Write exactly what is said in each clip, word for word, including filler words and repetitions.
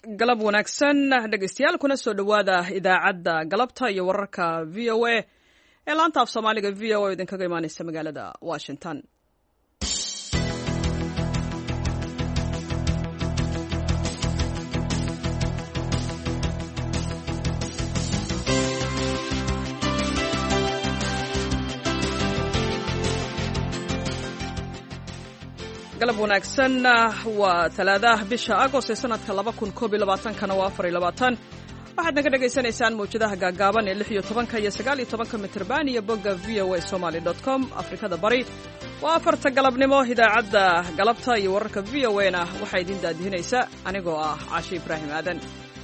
galab wanaagsan dhegeystayaal kuna soo dhowaada idaacadda galabta iyo wararka v o a ee laanta af soomaaliga v o a idinkaga imaaneysa magaalada washington. galab wanaagsan waa talaadaha bisha agost ee sanadka laba kun koob iyo labaatankana waa afar iyo labaatan waxaad naga dhagaysanaysaan mawjadaha gaagaaban ee lix iyo tobanka iyo sagaal iyo tobanka mitirban iyo bogga v o a somaly dot com afrikada bari waa afarta galabnimo idaacadda galabta iyo wararka v o a na waxaa idin daadihinaysa anigoo ah caashi ibraahim aadan.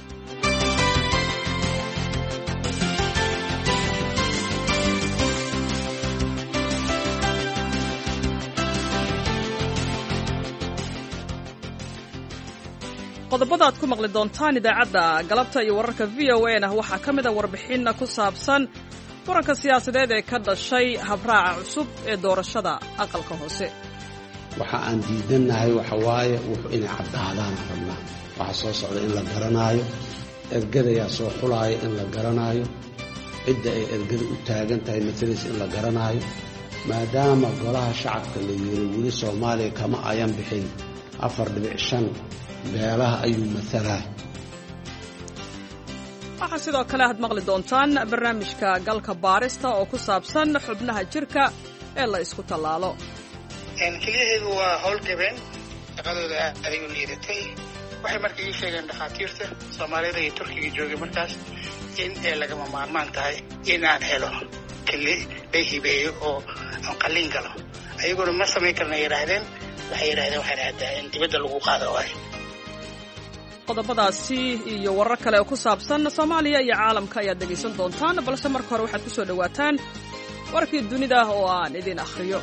qodobada aad ku maqli doontaan idaacadda galabta iyo wararka v o a na waxaa ka mid a warbixin ku saabsan muranka siyaasadeed ee ka dhashay habraaca cusub ee doorashada aqalka hoose. waxa aan diidannahay waxa waaye wuxuu inay caddaadaan rabnaa waxa soo socda in la garanaayo ergadayaa soo xulaaya in la garanaayo cidda ay ergada u taagan tahay matalis in la garanaayo maadaama golaha shacabka la yiri weli soomaaliya kama ayan bixin afar dhibic shan beelaha ayuu matalaa. waxaa sidoo kale aad maqli doontaan barnaamijka galka baarista oo ku saabsan xubnaha jirka ee la isku tallaalo. keliyaheedu waa howlgabeen shaqadooda aday u liidatay waxay markii ii sheegeen dhakhaatiirta soomaalida iyo turkiga joogay markaas in ay lagama maarmaan tahay in aan helo keli la hibeeyo oo aan qalliin galo ayaguna ma samayn karna yidhaahdeen waxay yidhahdeen waxay raaddaa in dibadda lagu qaado waayo. qodobadaasi iyo warar kale oo ku saabsan soomaaliya iyo caalamka ayaad dhegaysan doontaan balse marka hore waxaad ku soo dhowaataan warkii dunida oo aan idin akhriyo.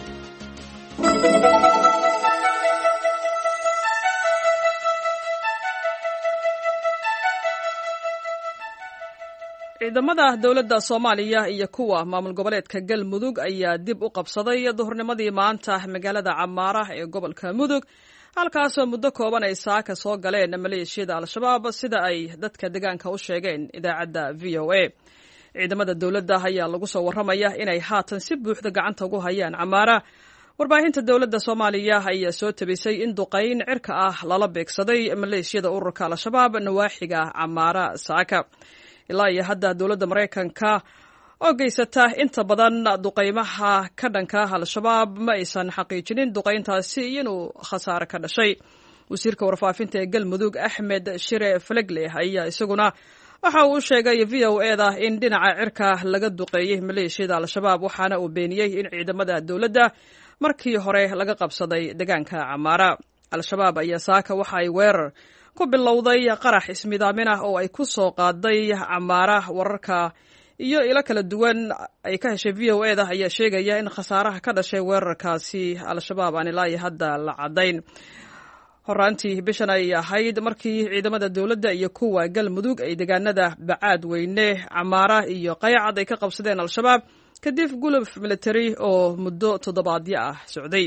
ciidamada dowladda soomaaliya iyo kuwa maamul goboleedka galmudug ayaa dib u qabsaday duhurnimadii maanta magaalada camaara ee gobolka mudug halkaasoo muddo kooban ay saaka soo galeen maleeshiyada al-shabaab sida ay dadka deegaanka u sheegeen idaacadda v o a. ciidamada dowladda ayaa lagu soo warramaya inay haatan si buuxda gacanta ugu hayaan camaara. warbaahinta dowladda soomaaliya ayaa soo tabisay in duqayn cirka ah lala beegsaday maleeshiyada ururka al-shabaab nawaaxiga camaara saaka. ilaa iyo hadda dowladda maraykanka oo geysata inta badan duqaymaha ka dhanka al-shabaab ma aysan xaqiijinin duqayntaasi inuu khasaare ka dhashay. wasiirka warfaafinta ee galmudug axmed shire falegle ayaa isaguna waxa uu u sheegay v o a da in dhinaca cirka laga duqeeyey maleeshiyada al-shabaab waxaana uu beeniyey in ciidamada dowladda markii hore laga qabsaday deegaanka camaara. al-shabaab ayaa saaka waxa ay weerar ku bilowday qarax ismidaamin ah oo ay ku soo qaaday camaara. wararka iyo ilo kala duwan ay ka heshay v o a da ayaa sheegaya in khasaaraha ka dhashay weerarkaasi al-shabaab aan ilaa iyo hadda la caddayn. horaantii bishan ay ahayd markii ciidamada dowladda iyo kuwa galmudug ay deegaanada bacaad weyne camaara iyo qaycad ay ka qabsadeen al-shabaab kadib gulub military oo muddo toddobaadyo ah socday.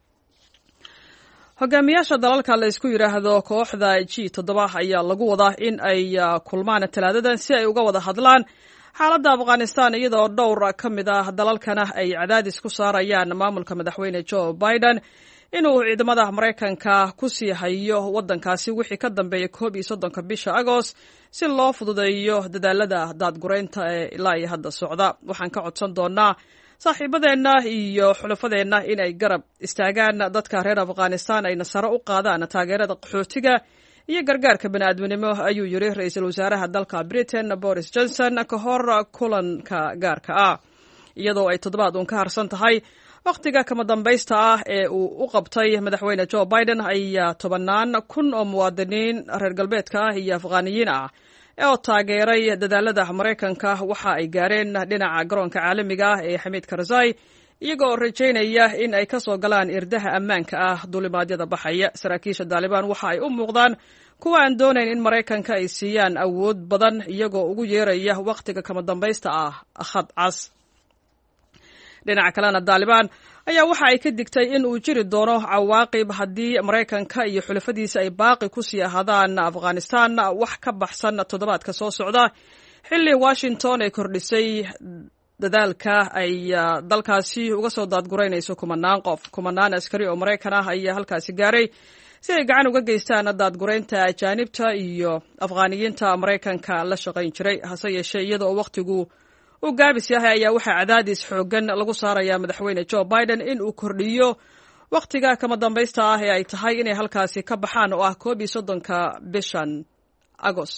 hogaamiyaasha dalalka la isku yidhaahdo kooxda g toddoba ayaa lagu wadaa in ay kulmaan talaadadan si ay uga wada hadlaan xaaladda afghanistan iyadoo dhowr ka mid ah dalalkana ay cadaadis ku saarayaan maamulka madaxweyne joe biden inuu ciidamada maraykanka ku sii hayo waddankaasi wixii ka dambeeya koob iyo soddonka bisha agost si loo fududeeyo dadaalada daadguraynta ee ilaa iyo hadda socda. waxaan ka codsan doonaa saaxiibadeenna iyo xulafadeenna inay garab istaagaan dadka reer afghanistan ayna sare u qaadaan taageerada qaxootiga iyo gargaarka bani'aadminimo ayuu yiri ra-iisul wasaaraha dalka britain boris johnson ka hor kulanka gaarka ah iyadoo ay toddobaad uun ka harsan tahay wakhtiga kama dambaysta ah ee uu u qabtay madaxweyne joe biden ayaa tobannaan kun oo muwaadiniin reer galbeedka ah iyo afghaaniyiin ah oo taageeray dadaalada maraykanka waxa ay gaareen dhinaca garoonka caalamiga ah ee xamiid karzai iyagoo rajaynaya in ay ka soo galaan irdaha ammaanka ah duulimaadyada baxaya. saraakiisha daalibaan waxa ay u muuqdaan kuwa aan doonayn in maraykanka ay siiyaan awood badan iyagoo ugu yeeraya wakhtiga kama dambaysta ah khad cas. dhinaca kalena daalibaan ayaa waxa ay ka digtay in uu jiri doono cawaaqib haddii maraykanka iyo xulafadiisa ay baaqi ku sii ahaadaan afghanistan wax ka baxsan toddobaadka soo socda xilli washington ay kordhisay dadaalka ay dalkaasi uga soo daadguraynayso kumanaan qof kumanaan askari oo maraykan ah ayaa halkaasi gaaray si ay gacan uga geystaan daadguraynta ajaanibta iyo afghaaniyiinta maraykanka la shaqayn jiray hase yeeshee iyada oo wakhtigu uu gaabis yahay ayaa waxaa cadaadis xooggan lagu saarayaa madaxweyne joe biden in uu kordhiyo wakhtiga kama dambaysta ah ee ay tahay inay halkaasi ka baxaan oo ah koob iyo soddonka bishan agos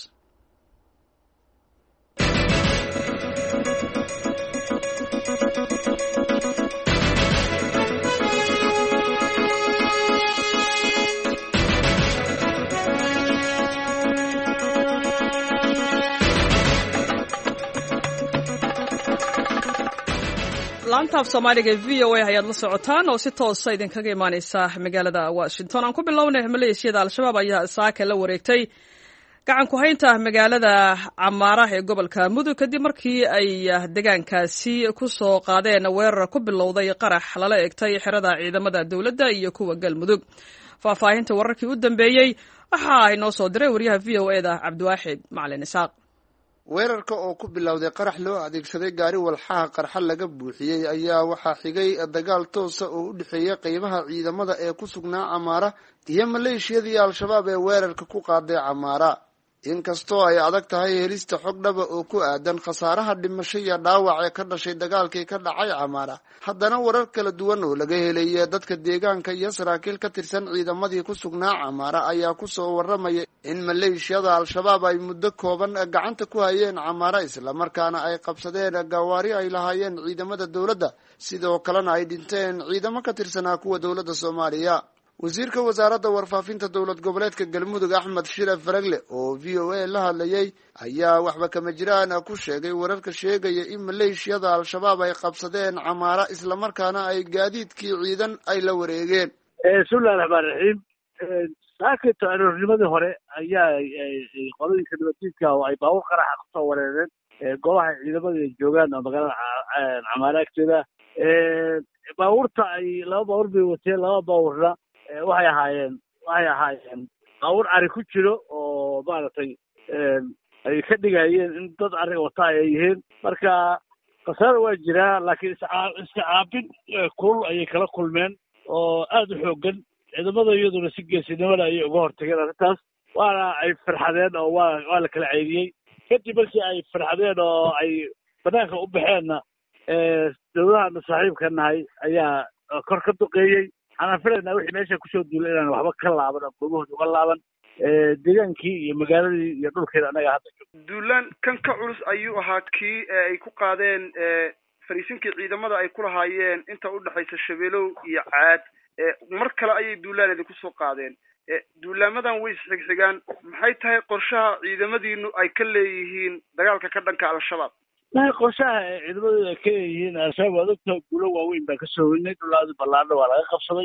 laantaaf soomaaliga v o a ayaad la socotaan oo si toosa idinkaga imaaneysa magaalada washington aan ku bilownay maleeshiyada al-shabaab ayaa saaka la wareegtay gacan ku haynta magaalada camaara ee gobolka mudug kadib markii ay deegaankaasi ku soo qaadeen weerar ku bilowday qarax lala egtay xerada ciidamada dowladda iyo kuwa galmudug faahfaahinta wararkii u dambeeyey waxa ay noo soo diray wariyaha v o e da cabdiwaaxid macalin isaaq weerarka oo ku bilowday qarax loo adeegsaday gaari walxaha qarxa laga buuxiyey ayaa waxaa xigay dagaal toosa oo u dhexeeya qeybaha ciidamada ee ku sugnaa camaara iyo maleeshiyadii al-shabaab ee weerarka ku qaaday camaara inkastoo ay adag tahay helista xog dhaba oo ku aadan khasaaraha dhimasho iyo dhaawac ee ka dhashay dagaalkii ka dhacay camaara haddana warar kala duwan oo laga helaya dadka deegaanka iyo saraakiil ka tirsan ciidamadii ku sugnaa camaara ayaa kusoo warramaya in maleeshiyada al-shabaab ay muddo kooban gacanta ku hayeen camaara islamarkaana ay qabsadeen gawaari ay lahaayeen ciidamada dowladda sidoo kalena ay dhinteen ciidamo ka tirsanaa kuwa dowladda soomaaliya wasiirka wasaaradda warfaafinta dowlad goboleedka galmudug axmed shire faragle oo v o a la hadlayay ayaa waxba kama jiraan ku sheegay wararka sheegaya in maleeshiyada al-shabaab ay qabsadeen camaara islamarkaana ay gaadiidkii ciidan ay la wareegeen bismillahi raxmaan raxiim saakito aroornimadii hore ayaa qolooyinka nabaddiidka oo ay baabuur qaraxa kusoo wareereen goobaha ciidamada ay joogaan oo magaalada camaara agteeda baabuurta ay laba baabuur bay wateen laba baabuurna waxay ahaayeen waxay ahaayeen baabuur cari ku jiro oo maaragtay ay ka dhigayeen in dad cari wata ay yihiin marka khasaara waa jiraa laakiin iska caabin kulul ayay kala kulmeen oo aada u xoogan ciidamada iyaduna si geesinimada ayay uga hortageen arrintaas waana ay farxadeen oo waa waa la kala ceyriyey kadib markii ay farxadeen oo ay banaanka u baxeenna dowladahana saaxiibka nahay ayaa kor ka duqeeyey waxaan filaynaa wixii meesha kusoo duulay inaan waxba ka laaban oo goobahooda uga laaban deegaankii iyo magaaladii iyo dhulkeeda annaga hadda joogo duulaan kan ka culus ayuu ahaa kii ay ku qaadeen fariisinkii ciidamada ay ku lahaayeen inta udhexaysa shabeelow iyo caad mar kale ayay duulaan idinku soo qaadeen duulaamadan way isxigxigaan maxay tahay qorshaha ciidamadiinu ay ka leeyihiin dagaalka ka dhanka al-shabaab mahay qorshaha ciidamadu ay ka leeyihiin al-shabaab waa ogta guulo waaweyn baan kasoo weynay dhulaadi ballaadho waa laga qabsaday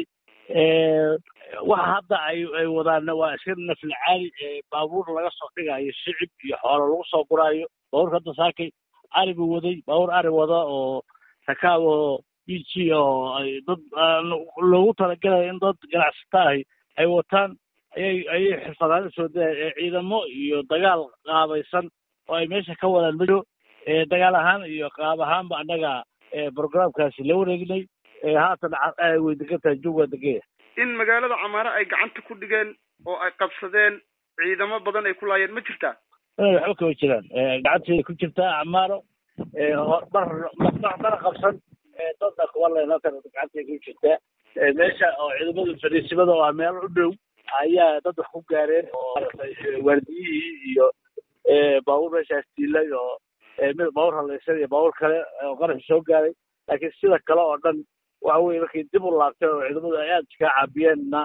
waxa hadda ay ay wadaana waa iska nafli caali baabuur laga soo dhigayo shicib iyo xoolo lagu soo guraayo baabuurka hadda saakay cari buu waday baabuur cari wada oo rakaab oo b g oo ay dad loogu talagalayo in dad ganacsata ahi ay wataan ayay ayay xirfadaan usoo daya ciidamo iyo dagaal qaabaysan oo ay meesha ka wadaan majo dagaal ahaan iyo qaab ahaanba annaga programkaasi la wareegnay haatan way degan tahay joog waa degaya in magaalada camaara ay gacanta ku dhigeen oo ay qabsadeen ciidamo badan ay ku laayeen ma jirtaa waxba kama jiraan gacanteeda ku jirtaa camaaro mar mana qabsan dadna kuwa leelatan gacanteeda ku jirtaa meesha oo ciidamada fariisimada oo ah meel u dhow ayaa dad wax ku gaareen oo waardiyihii iyo baabuur meeshaas diilay oo mid baabuur halaysan iyo baabuur kale oo qaraxi soo gaaray laakiin sida kale oo dhan waxa weye markay dib u laabteen oo ciidamadu ay aada iska caabiyeenna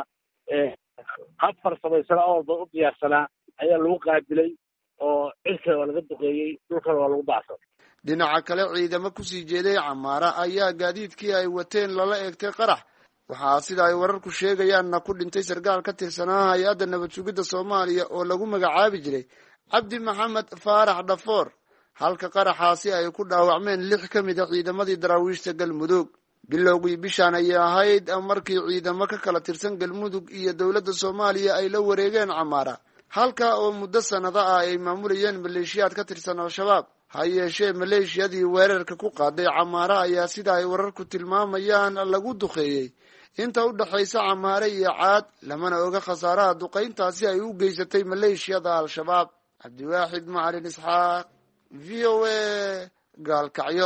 hab farsamaysana oolba u diyaarsanaa ayaa lagu qaabilay oo cirkana waa laga duqeeyey dhulkana waa lagu bacsan dhinaca kale ciidamo kusii jeeday camaara ayaa gaadiidkii ay wateen lala eegtay qarax waxaa sida ay wararku sheegayaanna ku dhintay sarkaal ka tirsanaa hay-adda nabad sugidda soomaaliya oo lagu magacaabi jiray cabdi maxamed faarax dhafoor halka qaraxaasi ay ku dhaawacmeen lix ka mid a ciidamadii daraawiishta galmudug bilowgii bishaan ayay ahayd markii ciidamo ka kala tirsan galmudug iyo dowladda soomaaliya ay la wareegeen camaara halka oo muddo sanado ah ay maamulayeen maleeshiyaad ka tirsan al-shabaab ha yeeshee maleeshiyadii weerarka ku qaaday camaara ayaa sida ay wararku tilmaamayaan lagu duqeeyey inta u dhaxaysa camaare iyo caad lamana oga khasaaraha duqayntaasi ay u geysatay maleeshiyada al-shabaab cabdiwaaxid macalin isxaaq v o a gaalkacyo.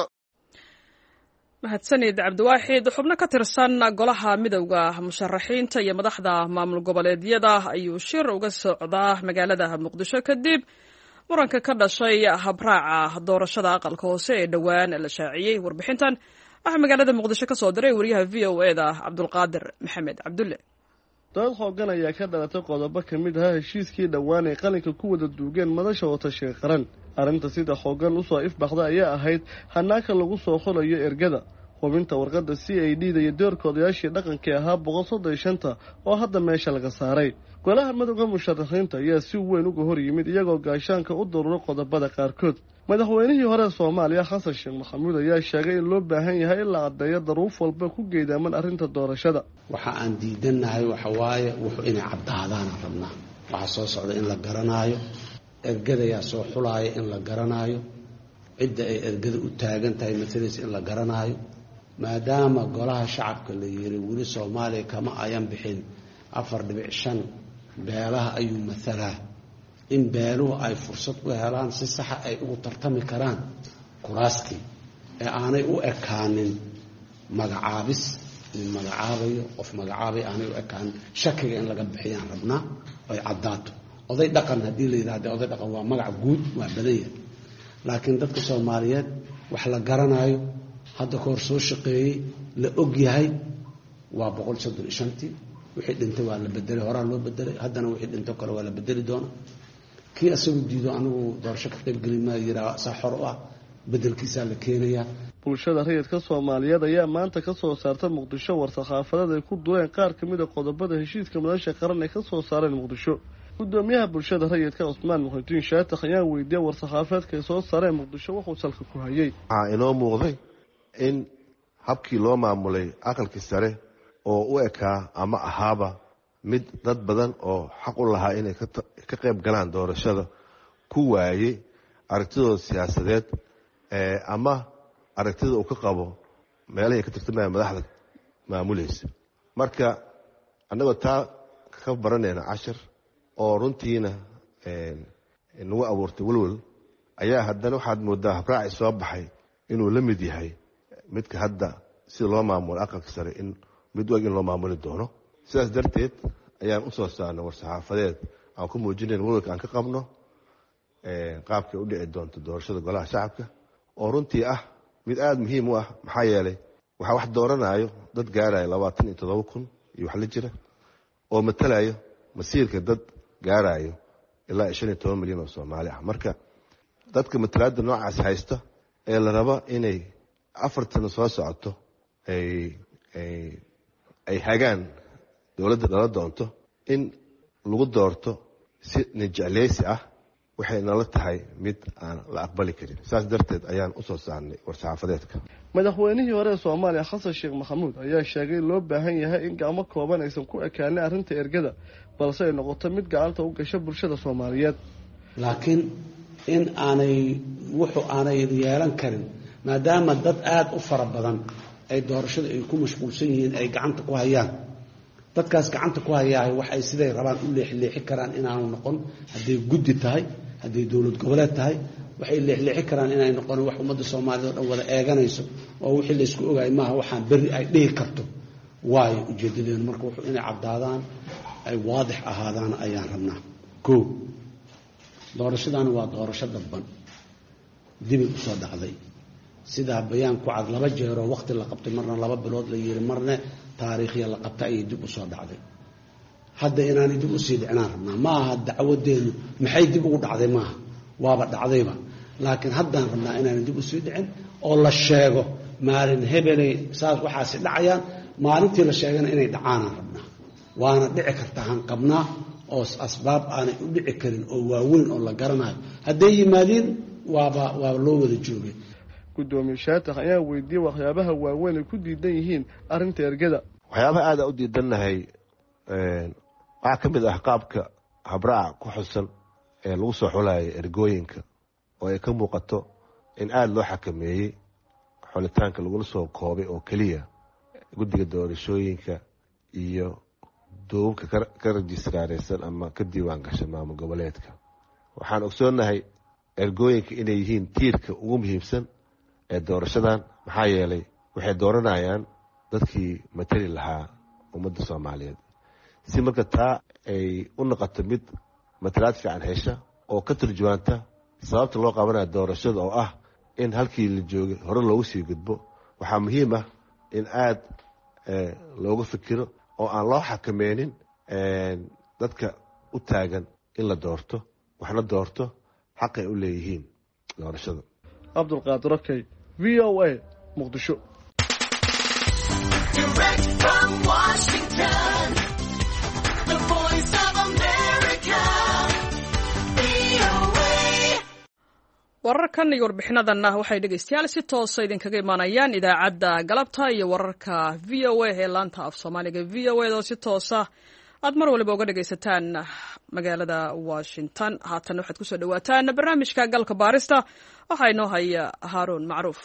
mahadsanid cabdiwaaxid. xubno ka tirsan golaha midowda musharaxiinta iyo madaxda maamul goboleedyada ayuu shir uga socdaa magaalada muqdisho kadib muranka ka dhashay habraaca doorashada aqalka hoose ee dhowaan la shaaciyey. warbixintan waxaa magaalada muqdisho ka soo diray wariyaha v o e da cabdulqaadir maxamed cabdulle. dood xoogan ayaa ka dhalatay qodobo ka mid ahaa heshiiskii dhowaan ay qalinka ku wada duugeen madasha watashiga qaran. arrinta sida xoogan usoo ifbaxda ayaa ahayd hanaanka lagu soo xulayo ergada hubinta warqadda c a d da iyo doorka odayaashii dhaqankii ahaa boqol soddon iyo shanta oo hadda meesha laga saaray. golaha midowda musharaxiinta ayaa si weyn uga hor yimid iyagoo gaashaanka u daruuro qodobada qaarkood. madaxweynihii hore soomaaliya xasan sheekh maxamuud ayaa sheegay in loo baahan yahay in la caddeeyo daruuf walba ku geedaaman arrinta doorashada. waxa aan diidannahay waxa waaye wuxuu inay caddaadaan rabnaa. waxaa soo socda in la garanaayo, ergadayaa soo xulaaya in la garanaayo, cidda ay ergada u taagan tahay mataladiisa in la garanaayo. maadaama golaha shacabka la yiri weli soomaaliya kama ayan bixin afar dhibic shan beelaha ayuu mathalaa, in beeluhu ay fursad u helaan si saxa ay ugu tartami karaan kuraastii ee aanay u ekaanin magacaabis nin magacaabayo qof magacaabay aanay u ekaanin shakiga in laga bixiyaan rabnaa ay caddaato. oday dhaqan haddii la yidhahda oday dhaqan waa magac guud waa badan yahay, laakiin dadka soomaaliyeed wax la garanaayo hadda ka hor soo shaqeeyey la og yahay waa boqol soddon iyo shantii. wixii dhintay waa la bedelay, horaa loo bedelay, haddana wixii dhinto kale waa la bedeli doona. kii asagu diido anigu doorasho ka qaybgeli maa yiraa saa xor u ah bedelkiisaa la keenayaa. bulshada rayidka soomaaliyeed ayaa maanta ka soo saarta muqdisho war-saxaafadeed ay ku dureen qaar ka mid a qodobada heshiiska madasha qaran ay ka soo saareen muqdisho. gudoomiyaha bulshada rayidka cusmaan muxudiin shaatax ayaa weydiiyey war-saxaafadeedka ay soo saareen muqdisho wuxuu salka ku hayay. waxaa inoo muuqday in habkii loo maamulay aqalkii sare oo u ekaa ama ahaaba mid dad badan oo xaq u lahaa inay ka qayb galaan doorashada ku waayey aragtidooda siyaasadeed ama aragtida uu ka qabo meelahay ka tirtamaya madaxda maamulaysa. marka annagoo taa ka baranayna cashir oo runtiina nagu abuurtay welwel ayaa haddana waxaad moodaa habraaci soo baxay inuu la mid yahay midka hadda sida loo maamulo aqalka sare in mid wag in loo maamuli doono. sidaas darteed ayaan u soo saarnay war-saxaafadeed aan ku muujinayn welwelka aan ka qabno qaabkay u dhici doonto doorashada golaha shacabka oo runtii ah mid aada muhiim u ah. maxaa yeelay waxaa wax dooranayo dad gaarayo labaatan iyo toddoba kun iyo wax la jira oo matalayo masiirka dad gaarayo ilaa shan iyo toban milyan oo soomaali ah. marka dadka matalaada noocaas haysta ee la raba inay afartana soo socoto ay ay hagaan dowladda dhala doonto in lagu doorto si nijecleysi ah waxay nala tahay mid aan la aqbali karin. saas darteed ayaan u soo saarnay war-saxaafadeedka. madaxweynihii hore ee soomaaliya xasan sheekh maxamuud ayaa sheegay loo baahan yahay in gacmo kooban aysan ku ekaanin arrinta ergada balse ay noqoto mid gacanta u gasha bulshada soomaaliyeed. laakiin in aanay wuxuu aanay yeelan karin maadaama dad aada u fara badan ay doorashada ay ku mashquulsan yihiin ay gacanta ku hayaan. dadkaas gacanta ku hayaa waxay siday rabaan u leexleexi karaan inaanu noqon. hadday guddi tahay, hadday dowlad goboleed tahay, waxay leexleexi karaan inay noqon wax ummadda soomaalida oo dhan wada eeganayso oo wixii laysku ogaay maaha waxaan berri ay dhihi karto. waayo ujeedadeenu marka wuxuu inay caddaadaan ay waadix ahaadaan ayaan rabnaa. koo doorashadaani waa doorasho dadban dibay u soo dhacday sidaa bayaan ku cad laba jeeroo waqti la qabtay, marna laba bilood la yiri, marna taariikhya la qabtay ayay dib u soo dhacday. hadda inaanay dib usii dhicinaan rabnaa. ma aha dacwadeenu maxay dib ugu dhacday maaha, waaba dhacdayba. laakiin haddaan rabnaa inaanay dib usii dhicin oo la sheego maalin hebelay saas waxaasi dhacayaan, maalintii la sheegana inay dhacaanaan rabnaa. waana dhici kartaa han qabnaa oo asbaab aanay u dhici karin oo waaweyn oo la garanayo hadday yimaadiin waaba waaba loo wada joogay. gudoomiye shaatax ayaa weydiiyey waxyaabaha waaweyn ay ku diidan yihiin arrinta ergada. waxyaabaha aad u diidannahay waxaa ka mid ah qaabka habraaca ku xusan ee lagu soo xulayo ergooyinka oo ay ka muuqato in aada loo xakameeyey xulitaanka lagula soo koobay oo keliya guddiga doorashooyinka iyo duubabka ka rajistaaraysan ama ka diiwaan gasha maamul goboleedka. waxaan ogsoonnahay ergooyinka inay yihiin tiirka ugu muhiimsan ee doorashadan maxaa yeelay waxay dooranayaan dadkii matali lahaa ummadda soomaaliyeed si marka taa ay u noqoto mid matalaad fiican hesha oo ka turjumaanta sababta loo qabanayo doorashada oo ah in halkii la joogay hore loogu sii gudbo. waxaa muhiim ah in aad looga fikiro oo aan loo xakameynin dadka u taagan in la doorto waxna doorto xaq ay u leeyihiin doorashada. cabdulqaadir okey v o a muqdisho. wararkan iyo warbixinadanna waxay dhegaystayaal si toosa idinkaga imaanayaan idaacadda galabta iyo wararka v o a ee laanta af soomaaliga v o a oo si toosa aad mar waliba uga dhagaysataan magaalada washington. haatan waxaad kusoo dhawaataan barnaamijka galka baarista waxaa inoo haya haaruun macruuf.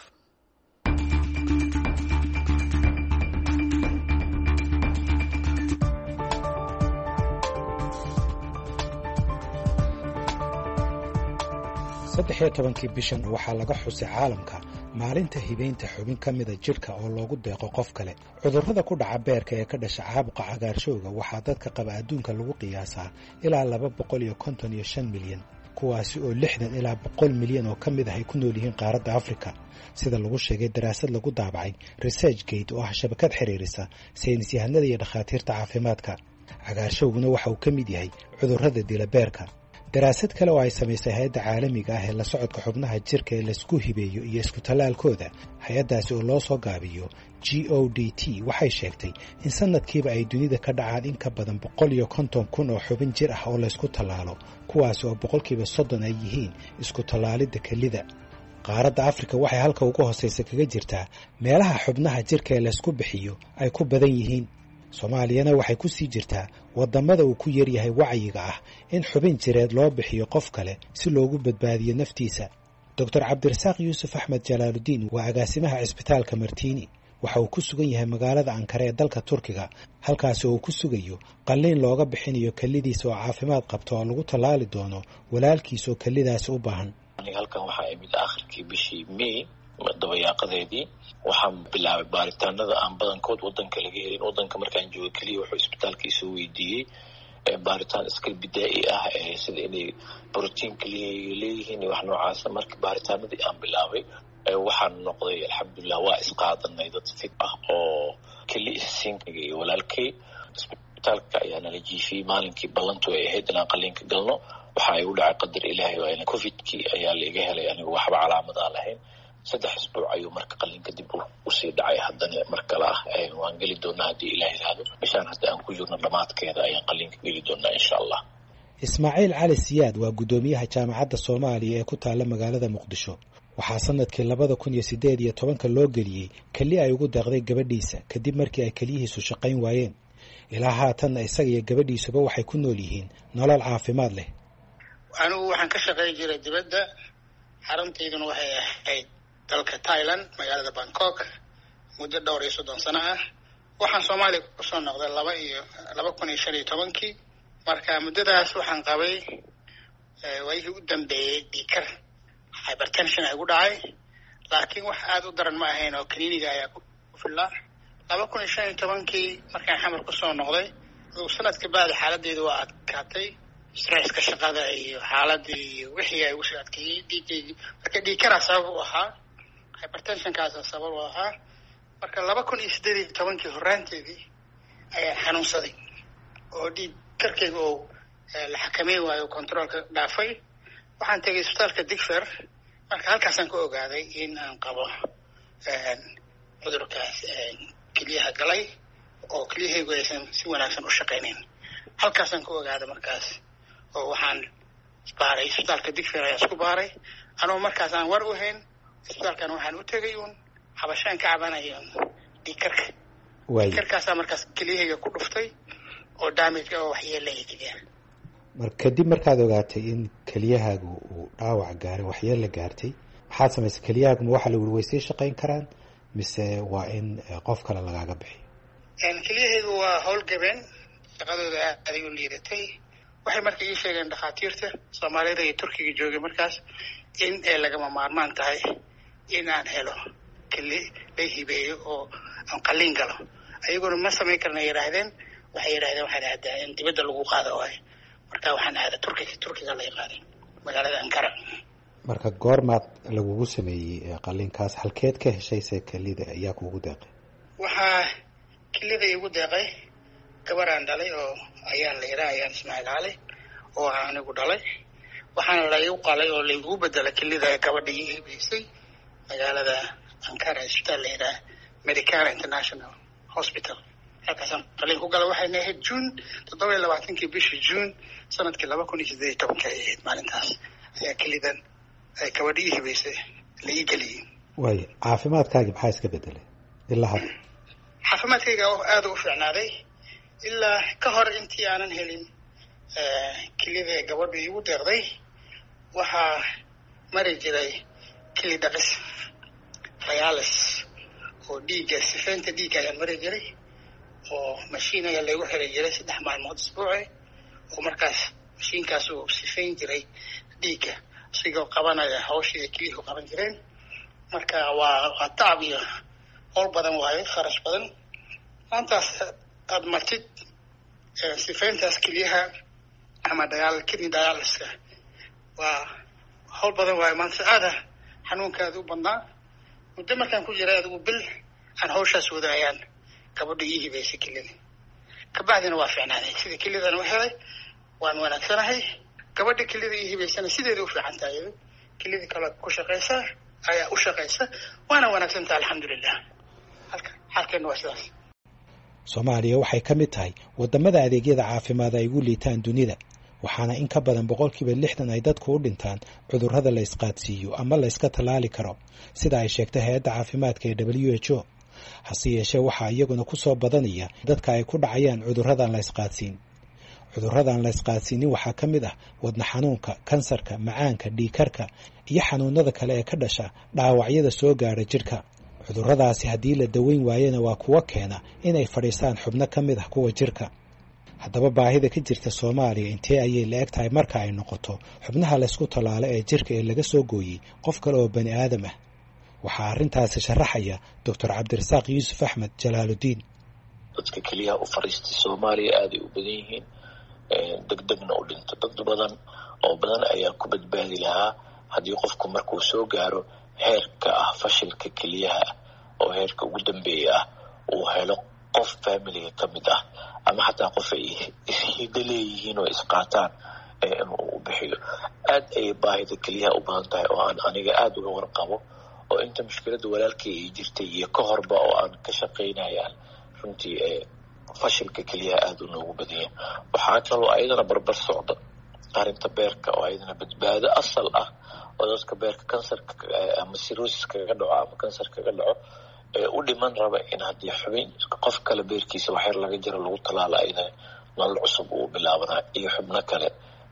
saddex iyo tobankii bishan waxaa laga xusay caalamka maalinta hibaynta xubin ka mida jidhka oo loogu deeqo qof kale. cudurrada ku dhaca beerka ee ka dhasha caabuqa cagaarshowga waxaa dadka qaba adduunka lagu qiyaasaa ilaa laba boqol iyo konton iyo shan milyan, kuwaasi oo lixdan ilaa boqol milyan oo ka mid ah ay ku nool yihiin qaaradda afrika, sida lagu sheegay daraasad lagu daabacay research gate oo ah shabakad xiriirisa saynis yahanada iyo dhakhaatiirta caafimaadka. cagaarshowguna waxa uu ka mid yahay cudurrada dila beerka. daraasad kale oo ay samaysay hay-adda caalamiga ah ee la socodka xubnaha jirka ee laisku hibeeyo iyo isku tallaalkooda, hay-addaasi oo loo soo gaabiyo g o d t waxay sheegtay in sanadkiiba ay dunida ka dhacaan in ka badan boqol iyo konton kun oo xubin jir ah oo laysku tallaalo, kuwaasi oo boqolkiiba soddon ay yihiin isku tallaalidda kelida. qaaradda afrika waxay halka ugu hoosaysa kaga jirtaa meelaha xubnaha jirka ee laysku bixiyo ay ku badan yihiin. soomaaliyana waxay ku sii jirtaa waddamada uu ku yaryahay wacyiga ah in xubin jireed loo bixiyo qof kale si loogu badbaadiyo naftiisa. doctor cabdirasaaq yuusuf axmed jalaaludiin waa agaasimaha cisbitaalka martiini. waxa uu ku sugan yahay magaalada ankara ee dalka turkiga, halkaasi oo uu ku sugayo qalliin looga bixinayo kelidiisa oo caafimaad qabta oo lagu tallaali doono walaalkiis oo kelidaasi u baahan. halkan waxaa imid aakhirkii bishii may dabayaaqadeedii waxaan bilaabay baaritaanada aan badankood wadanka laga helin. wadanka markaan jooga keliya wuxuu isbitaalka isoo weydiiyey baaritaan iska bidaa'i ah sida inay brotiin keliya leeyihiin iyo wax noocaasa. marka baaritaanadii aan bilaabay waxaan noqday alxamdulilah waa isqaadanay dad fit ah oo keli isiinkaga iyo walaalkay. isbitaalka ayaa nala jiifiyey maalinkii ballantu ay ahayd inaan qalliinka galno. waxa ay u dhacay qadar ilaahay waa covidkii ayaa laiga helay anigu waxba calaamadaa lahayn. saddex isbuuc ayuu marka qalliinka dib usii dhacay. haddana mar kale ah waan geli doonaa haddii ilaah yidhaahdo. bishaan hadda aan ku jirno dhammaadkeeda ayaan qalliinka geli doonaa insha allah. ismaaciil cali siyaad waa guddoomiyaha jaamacadda soomaaliya ee ku taalla magaalada muqdisho. waxaa sanadkii labada kun iyo siddeed iyo tobanka loo geliyey keli ay ugu deeqday gabadhiisa kadib markii ay keliyihiisu shaqayn waayeen. ilaa haatanna isaga iyo gabadhiisuba waxay ku nool yihiin nolol caafimaad leh. anigu waxaan ka shaqayn jiray dibadda, xaruntayduna waxay ahayd dalka Thailand, magaalada Bangkok, muddo dhowr iyo soddon sano ah. waxaan Soomaaliya ku soo noqday laba iyo laba kun iyo shan iyo tobankii. marka muddadaas waxaan qabay waayihii u dambeeyey dhiikar hypertension ay ugu dhacay, laakiin wax aada u daran ma ahayn oo kliniga ayaa ku filaa. laba kun iyo shan iyo tobankii markaan xamar ku soo noqday, sanadka bacdi xaaladdeedu waa adkaatay. stresska shaqada iyo xaaladii iyo wixii ay ugu soo adkeeyey dhiiggaygi. marka dhiikaraa sabab u ahaa, hypertensionkaasa sabab u ahaa. marka laba kun iyo siddeed iyo tobankii horraanteedii ayaan xanuunsaday oo dhiig karkayga oo la xakameyn waayo controolka dhaafay. waxaan tegay isbitaalka digfer. marka halkaasaan ku ogaaday in aan qabo cudurkaas keliyaha galay oo keliyahaygu aysan si wanaagsan u shaqaynayn. halkaasaan ku ogaaday markaas oo waxaan isbaaray isbitaalka digfer ayaan isku baaray. anoo markaas aan war u hayn isbitaalkan waxaan u tegay uun xabashaan ka cabanayo dhiikarka dhiikarkaasaa markaas keliyahayga ku dhuftay oo damage oo waxyeelaya keliya mar kadib markaad ogaatay in keliyahaagu uu dhaawac gaaray waxyeelo gaartay maxaad samaysay keliyahaagu ma waxa lagu way sii shaqayn karaan mise waa in qof kale lagaaga bixiyo keliyahaygu waa hawl gabeen shaqadooda aad u liidatay waxay marka ii sheegeen dhakhaatiirta Soomaalida iyo Turkiga joogay markaas in ay lagama maarmaan tahay in aan helo keli la hibeeyo oo aan qalliin galo ayaguna ma samayn karna yiraahdeen waxay yiraahdeen waxaan aadaa in dibadda lagu qaado waay marka waxaan aadaa Turkiga Turkiga la qaaday magaalada Ankara marka goormaad lagugu sameeyay qalliinkaas halkeed ka heshay kelida ayaa kuugu deeqay waxa kelida igu deeqay gabaraan dhalay oo ayaan la yiraahdaa ayaan Ismaaciil Cali oo aan ugu dhalay waxaan la igu qalay oo la igu bedelay kelida gabadhii hibeysay magaalada Ankara isbitaal la yiraahdo Medical International Hospital halkaasaan qalliin ku galay waxayna ahayd June toddoba iyo labaatankii bishii June sanadkii laba kun iyo siddeed iyo toban ahayd maalintaas ayaa kelidan ay gabadhii hibeysay la ii geliyay way caafimaadkaaga maxaa iska bedelay ilaa hadda caafimaadkayga aad u fiicnaaday ilaa ka hor intii aanan helin kelida gabadhii igu deeqday waxaa mari jiray keli dhaqis dialysis oo dhiigga sifaynta dhiigga ayaan mari jiray oo mashiin ayaa lagu xiray jiray saddex maalmood isbuuci oo markaas mashiinkaas uu sifayn jiray dhiigga sigoo qabanaya hawshii keliyuhu qaban jireen marka waa waa tacab iyo hawl badan waayo kharash badan maantaas aad martid sifayntaas keliyaha ama dial kidney dialysiska waa hawl badan waayo maanta aada xanuunkaada u badnaa muddo markaan ku jiray adigu bil aan hawshaas wadaayaan gabadha ii hibeysay kelida kabacdina waa fiicnaaday sida kelidan u helay waan wanaagsanahay gabadha kelida ii hibeysana sideeda u fiican tahay kelida kale ku shaqeysa ayaa u shaqeysa waana wanaagsan tahay alxamdulilah halka halkan waa sidaas Soomaaliya waxay ka mid tahay wadamada adeegyada caafimaad ay ugu liitaan dunida waxaana in ka badan boqolkiiba lixdan ay dadku u dhintaan cudurrada la isqaadsiiyo ama la iska talaali karo sida ay sheegtay hay'adda caafimaadka ee W H O hase yeeshee waxaa iyaguna ku soo badanaya dadka ay ku dhacayaan cudurradan la isqaadsiin cudurradan la isqaadsiinin waxaa ka mid ah wadna xanuunka kansarka macaanka dhiigkarka iyo xanuunada kale ee ka dhasha dhaawacyada soo gaara jirka cudurradaasi haddii la daweyn waayena waa kuwa keena inay fadhiistaan xubno ka mid ah kuwa jirka haddaba baahida ka jirta Soomaaliya intee ayay la eg tahay marka ay noqoto xubnaha la isku talaalo ee jirka ee laga soo gooyay qof kale oo bani aadam ah waxaa arrintaasi sharaxaya Doctor Cabdirasaaq Yuusuf Axmed Jalaaludiin dadka kaliya u fariistay Soomaaliya aad ay u badan yihiin degdegna u dhinto dad badan oo badan ayaa ku badbaadi lahaa haddii qofku markuu soo gaaro heerka ah fashilka kaliyaha oo heerka ugu dambeeya ah uu helo qof familiga ka mid ah ama xataa qof ay ishiida leeyihiin oo isqaataan inuu u bixiyo aad ay baahida kaliyaha u badan tahay oo aan aniga aad uga warqabo oo inta mushkilada walaalkay ay jirtay iyo ka horba oo aan ka shaqaynayaan runtii fashilka kaliyaha aad u noogu badanya waxaa kaloo ayadana barbar socda arrinta beerka oo ayadana badbaado asal ah oo dadka beerka kansarka ama cirrhosis kaga dhaco ama kansar kaga dhaco ee u dhiman raba in haddii xubin qof kale beerkiisa waxyar laga jiro lagu talaalo ayna nolol cusub uu bilaabana iyo xubno kale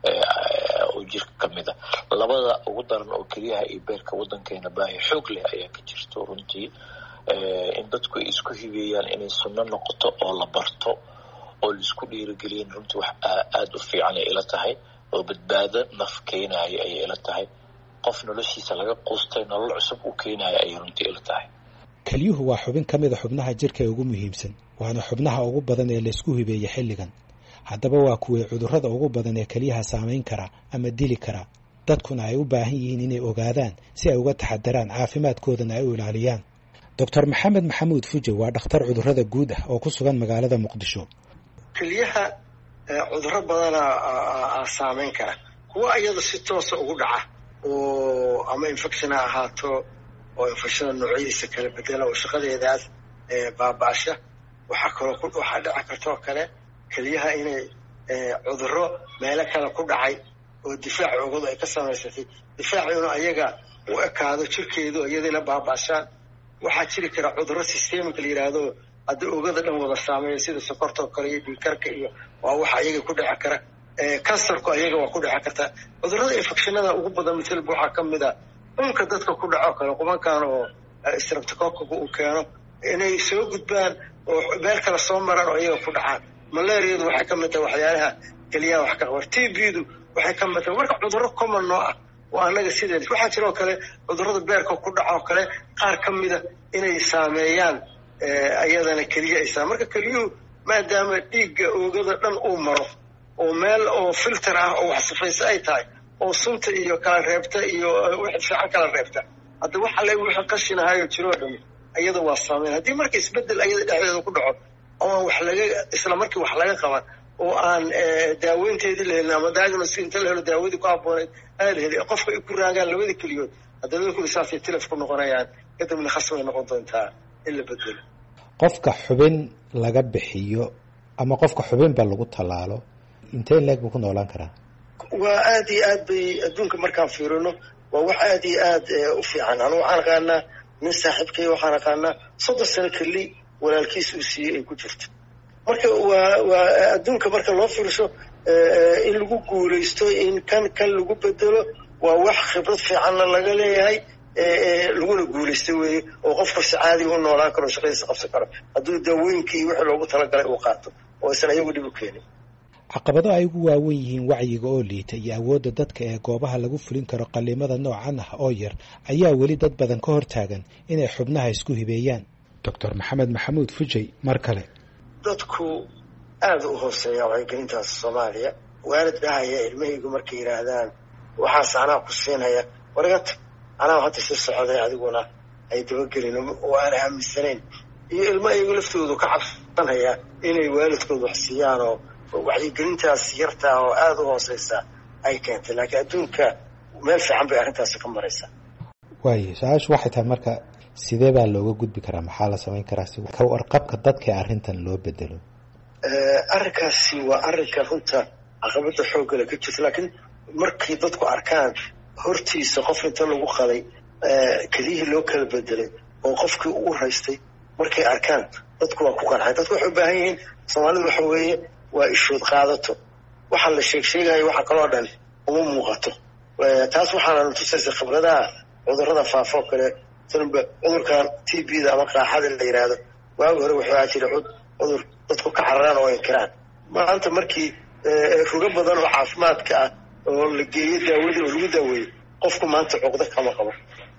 oo jirka ka mid a labada ugu daran oo keliyaha iyo beerka waddankeena baahi xoog leh ayaa ka jirto runtii in dadku ay isku hibeeyaan inay sunno noqoto oo la barto oo la isku dhiirigeliyan runtii wax aad u fiican ay ila tahay oo badbaado naf keenaya ayay ila tahay qof noloshiisa laga quustay nolol cusub u keenaya ayay runtii ila tahay kelyuhu waa xubin ka mid a xubnaha jirka ee ugu muhiimsan waana xubnaha ugu badan ee la isku hibeeya xilligan haddaba waa kuwii cudurrada ugu badan ee keliyaha saamayn kara ama dili kara dadkuna ay u baahan yihiin inay ogaadaan si ay uga taxadaraan caafimaadkoodana ay u ilaaliyaan doctor maxamed maxamuud fuje waa dhakhtar cudurrada guud ah oo ku sugan magaalada muqdisho keliyaha cudurro badana saamayn kara kuwa iyada si toosa ugu dhaca oo ama infection ha ahaato oo infection noocyadiisa kala bedela oo shaqadeedaas baaba'asha waxaa kaloo ku waxaa dhici karta oo kale keliyaha inay cudurro meelo kale ku dhacay oo difaac oogadu ay ka samaysatay difaacuna ayaga u ekaado jirkeedu iyadina baaba'shaan waxaa jiri kara cudurro systemika la yidhaahdo hadda oogada dhan wada saameeya sida sokorta oo kale iyo dhiigkarka iyo waa waxa ayaga ku dhici kara kansarku ayaga waa ku dhici karta cudurrada infectionada ugu badan misalba waxaa ka mid a unka dadka ku dhaco kale qubankan oo streptococcaga uu keeno inay soo gudbaan oo meel kale soo maraan oo iyaga ku dhacaan malaariyadu waxay ka mid tahay waxyaalaha keliyaha wax ka qabar t b-du waxay ka mid tahay marka cudurro common noo ah oo annaga sideed waxaa jiroo kale cudurrada beerka ku dhacoo kale qaar ka mida inay saameeyaan iyadana keliya ay saa marka keliyuhu maadaama dhiigga oogada dhan uu maro oo meel oo filter ah oo wax sifaysa ay tahay oo sunta iyo kala reebta iyo wixii fiican kala reebta hadda waxa la wixii qashinahayo jiroo dhan iyada waa saameyn haddii marka isbeddel iyada dhexdeeda ku dhaco oo wax laga isla markii wax laga qaban oo aan daaweynteedii la helin ama diagnosis inta la helo daawadii ku habbooneed aan la helin qofka ay ku raagaan labada keliyood haddana dadku saasay tilaf ku noqonayaan kadibna khasbay noqon doontaa in la bedelo qofka xubin laga bixiyo ama qofka xubinba lagu tallaalo intee leeg buu ku noolaan karaa waa aad iyo aad bay adduunka markaan fiirino waa wax aad iyo aad u fiican anu waxaan aqaanaa nin saaxiibkay waxaan aqaanaa soddon sano keli walaalkiis uu siiyey ay ku jirto marka waa waa adduunka marka loo fiirso in lagu guulaysto in kan kan lagu bedelo waa wax khibrad fiicanna laga leeyahay laguna guulaysta weeye oo qofka si caadiga u noolaan karo shaqadiisa qabsan karo hadduu daawooyinkii wixii loogu talagalay uu qaato oo isan ayagu dhib u keenin caqabado ay ugu waawen yihiin wacyiga oo liita iyo awoodda dadka ee goobaha lagu fulin karo qalliimada noocan ah oo yar ayaa weli dad badan ka hortaagan inay xubnaha isku hibeeyaan doctor maxamed maxamuud fujay mar kale dadku aada u hooseeya wacyigelintaas soomaaliya waalid dhahaya ilmahaygu markay yidhaahdaan waxaas anaa ku siinaya wargata anaa hadda si socday adiguna ay dabagelin oo aan aaminsanayn iyo ilma iyagu laftoodu ka cabsanaya inay waalidkooda wax siiyaan oo wacyigelintaas yartaa oo aada u hooseysa ay keentay laakiin adduunka meel fiican bay arrintaasi ka maraysaa waayo su-aashu waxay tahay marka sidee baa looga gudbi karaa maxaa la samayn karaa si ka warqabka dadka arrintan loo bedelo arrinkaasi waa arrinka runta caqabada xooggale ka jirta laakiin markay dadku arkaan hortiisa qof inta lagu qaday keliyihii loo kala bedelay oo qofkii u raystay markay arkaan dadku waa ku qancay dadku waxay u baahan yihiin soomaalidu waxa weeye waa ishood qaadato waxaa la sheeg sheegayo waxa kaloo dhan uma muuqato taas waxaana tusaysa khibradaha cudurrada faafoo kale sanba cudurkan t b-da ama qaaxada la yidhaahdo waagi hore waxaa jira cudur dadku ka cararaan oo inkiraan maanta markii rugo badan oo caafimaadka ah oo la geeyo daawadii oo lagu daaweeyey qofku maanta cuqdo kama qabo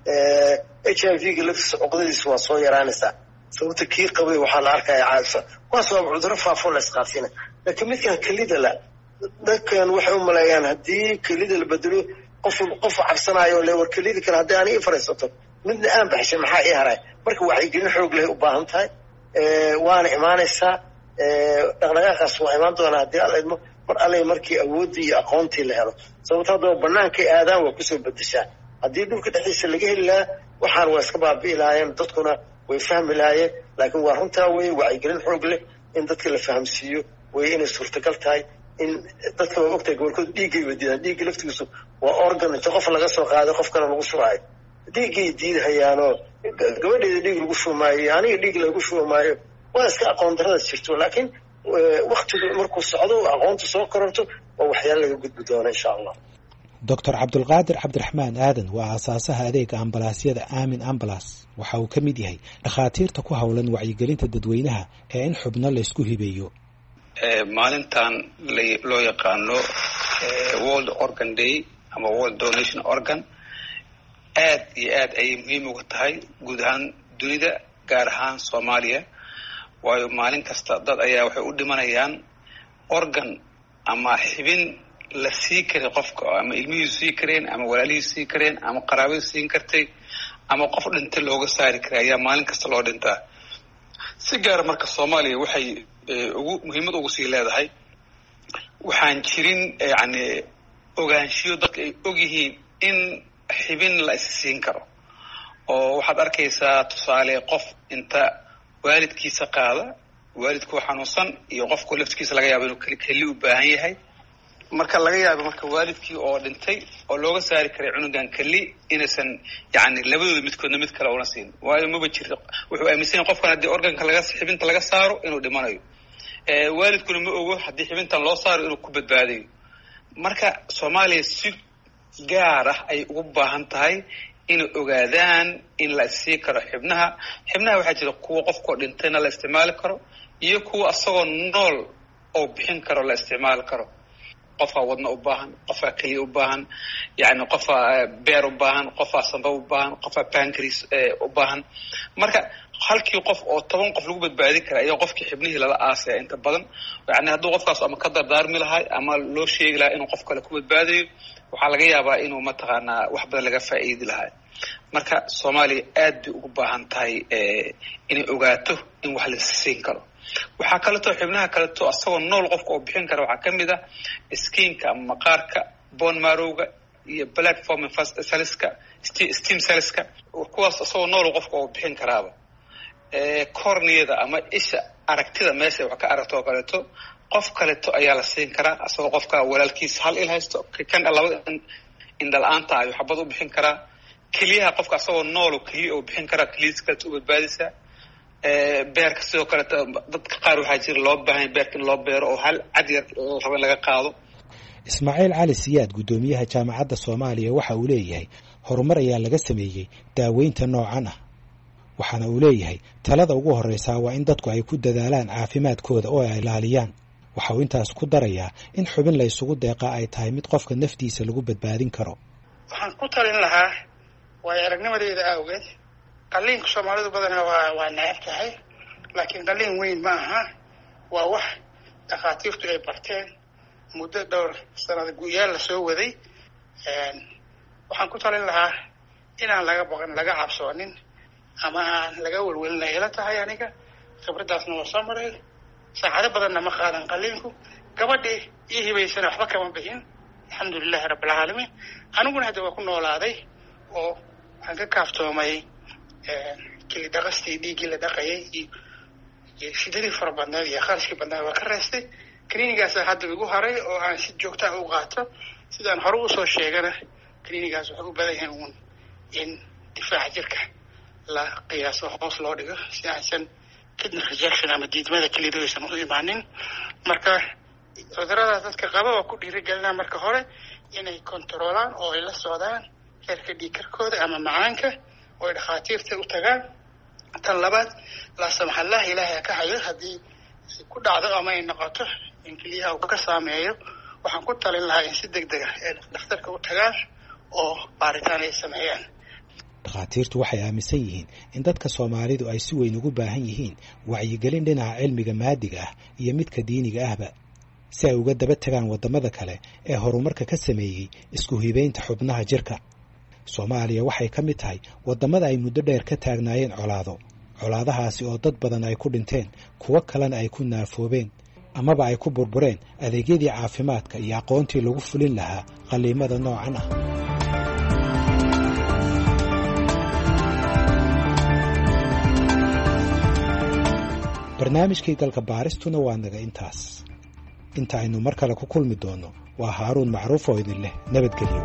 h i v-ga laftiisa cuqdadiisa waa soo yaraanaysaa sababta kii qabay waxaa la arkaya caadisa kuwaas waa cudurro faafoo la isqaadsiina laakiin midkan kelida la dadkan waxay u maleeyaan haddii kelida la bedelo qof qof cabsanaayo le war kelida kale haddii ani i fariisato midna aan baxshay maxaa ii haray marka wacyigelin xoog leh u baahan tahay waana imaanaysaa dhaqdhaqaaqaas waa imaan doonaa haddii alla idmo mar allay markii awooddii iyo aqoontii la helo sababto haddaba bannaankay aadaan waa kusoo bedeshaan haddii dhulka dhexdiisa laga heli lahaa waxaan waa iska baabi'i lahaayeen dadkuna way fahmi lahaayeen laakiin waa runtaa weye wacyigelin xoog leh in dadka la fahamsiiyo way inay suurtagal tahay in dadka waa ogtahay gobolkood dhiiggay wadiidaan dhiigga laftigiisu waa organ inta qof laga soo qaaday qof kale lagu shubaayo dhiiggay diidahayaanoo gabadheeda dhiig lagu shubmaayo aniga dhiig lagu shubmaayo waa iska aqoon darada jirto laakiin waktigu markuu socdo aqoonta soo kororto waa waxyaala laga gudbi doona insha allah doctor cabdulqaadir cabdiraxmaan aadan waa aasaasaha adeega ambalaasyada aamin ambalas waxa uu ka mid yahay dhakhaatiirta ku howlan wacyigelinta dadweynaha ee in xubno la isku hibeeyo maalintan loo yaqaano world organ day ama world donation organ aad iyo aad ayay muhiim uga tahay guud ahaan dunida gaar ahaan soomaaliya waayo maalin kasta dad ayaa waxay u dhimanayaan organ ama xibin la sii karay qofka ama ilmihiisu sii kareen ama walaalihiisu sii kareen ama qaraabadu siin kartay ama qof dhintay looga saari karay ayaa maalin kasta loo dhintaa si gaara marka soomaaliya waxay ugu muhiimad ugu sii leedahay waxaan jirin yani ogaanshiyo dadka ay og yihiin in xibin la is siin karo oo waxaad arkaysaa tusaale qof inta waalidkiisa qaada waalidkuu xanuunsan iyo qofku laftigiisa laga yaabo inuu keli u baahan yahay marka laga yaabo marka waalidkii oo dhintay oo looga saari karay cunugan keli inaysan yani labadooda midkoodna mid kale una siin waayo maba jirto wuxuu aaminsan yahay qofkan haddii organka laga xibinta laga saaro inuu dhimanayo waalidkuna ma ogo haddii xibintan loo saaro inuu ku badbaadayo marka soomaaliya si gaar ah ay ugu baahan tahay inay ogaadaan in la sii karo xibnaha xibnaha waxaa jira kuwa qofkoo dhintayna la isticmaali karo iyo kuwa asagoo nool oo bixin karo la isticmaali karo qofaa wadna u baahan qofaa keliya u baahan yani qofaa beer u baahan qofaa samba u baahan qofaa pancreas u baahan marka halkii qof oo toban qof lagu badbaadin kara ayaa qofkii xibnihii lala aasaya inta badan yani hadduu qofkaas ama ka dardaarmi lahay ama loo sheegi lahaa inuu qof kale ku badbaadayo waxaa laga yaabaa inuu mataqaanaa wax badan laga faa'iidi lahaa marka soomaaliya aad bay ugu baahan tahay inay ogaato in wax la siin karo waxaa kaleeto xibnaha kaleeto asagoo nool qofka oo bixin kara waxaa kamid ah skinka ama maqaarka bone marrowga iyo blood forming cellska stem cellska kuwaas asagoo nool qofka oo bixin karaaba corneada ama isha aragtida meesha wax ka aragto oo kaleeto qof kaleeto ayaa la siin karaa asagoo qofka walaalkiisa hal il haysto kan labada indhala-aanta ayuu xabad u bixin karaa keliyaha qofka asagoo nool oo keliya oo bixin karaa keliyadiis kaleeto u badbaadisa beerka sidoo kaleeto dadka qaar waxaa jira loo baahan beerka in loo beero oo hal cad yar rabo in laga qaado ismaaciil cali siyaad guddoomiyaha jaamacadda soomaaliya waxa uu leeyahay horumar ayaa laga sameeyey daaweynta noocan ah waxaana uu leeyahay talada ugu horreysaa waa in dadku ay ku dadaalaan caafimaadkooda oo ay ilaaliyaan waxa uu intaas ku darayaa in xubin la isugu deeqaa ay tahay mid qofka naftiisa lagu badbaadin karo waxaan ku talin lahaa waayo aragnimadeyda awgeed qalliinka soomaalidu badanaa waa waa necab tahay laakiin qalliin weyn ma aha waa wax dhakhaatiirtu ay barteen muddo dhowr sanada guyaal la soo waday waxaan ku talin lahaa inaan laga baqan laga cabsoonin ama aan laga welwelinay ila tahay aniga khibraddaasna waa soo maray saacado badanna ma qaadan qalliinku gabadhii ii hibaysana waxba kama bixin alxamdulilahi rabbilcaalamiin aniguna hadda waa ku noolaaday oo waxaan ka kaaftoomay keli dhaqastii dhiiggii la dhaqayay iyo shidadii fara badneed iyo kharashkii badneed waa ka reestay klinigaasa hadda igu haray oo aan si joogtaa u qaato sidaan hore usoo sheegana klinigaas waxay u badan yahay uun in difaaca jirka la qiyaaso hoos loo dhigo si aysan kidney rejection ama diidmada keliyadu aysan u imaanin marka cuduradaas dadka qaba waa ku dhiirigelinaa marka hore inay controolaan oo ay la socdaan heerka dhiigkarkooda ama macaanka oo ay dhakhaatiirta u tagaan tan labaad laa samaxallah ilaahay ha ka hayo haddii ku dhacdo ama ay noqoto in keliyaha uu ka saameeyo waxaan ku talin lahaa in si deg deg ah ay dhakhtarka u tagaan oo baaritaan ay sameeyaan dhakhaatiirtu waxay aaminsan yihiin in dadka soomaalidu ay si weyn ugu baahan yihiin wacyigelin dhinaca cilmiga maadiga ah iyo midka diiniga ahba si ay uga daba tagaan waddamada kale ee horumarka ka sameeyey isku hibaynta xubnaha jirka soomaaliya waxay ka mid tahay waddamada ay muddo dheer ka taagnaayeen colaado colaadahaasi oo dad badan ay ku dhinteen kuwo kalena ay ku naafoobeen amaba ay ku burbureen adeegyadii caafimaadka iyo aqoontii lagu fulin lahaa qalliimada noocan ah barnaamijkii galka baaristuna waa naga intaas inta aynu mar kale ku kulmi doono waa haaruun macruuf oo idin leh nabadgelyo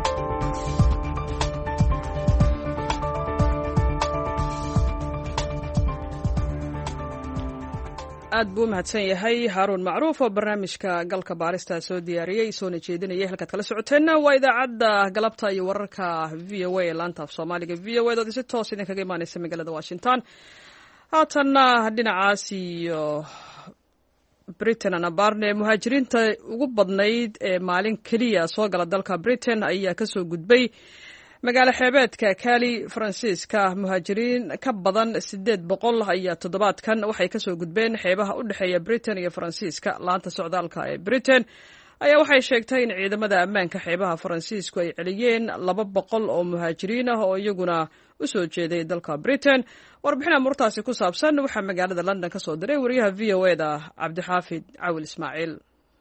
aad buu u mahadsan yahay haaruun macruuf oo barnaamijka galka baarista soo diyaariyey soona jeedinayay halkaad kala socoteenna waa idaacadda galabta iyo wararka v o a ee laanta af soomaaliga v o a dood si toos idinkaga imaanaysa magaalada washington haatanna dhinacaas iyo britain anabarne muhaajiriinta ugu badnayd ee maalin keliya soo gala dalka britain ayaa kasoo gudbay magaalo xeebeedka kali faransiiska muhaajiriin ka badan sideed boqol ayaa toddobaadkan waxay kasoo gudbeen xeebaha u dhexeeya britain iyo faransiiska laanta socdaalka ee britain ayaa waxay sheegtay in ciidamada ammaanka xeebaha faransiisku ay celiyeen laba boqol oo muhaajiriin ah oo iyaguna u soo jeeday dalka britain warbixin amurtaasi ku saabsan waxaa magaalada london ka soo diray wariyaha v o e da cabdixaafid cawil ismaaciil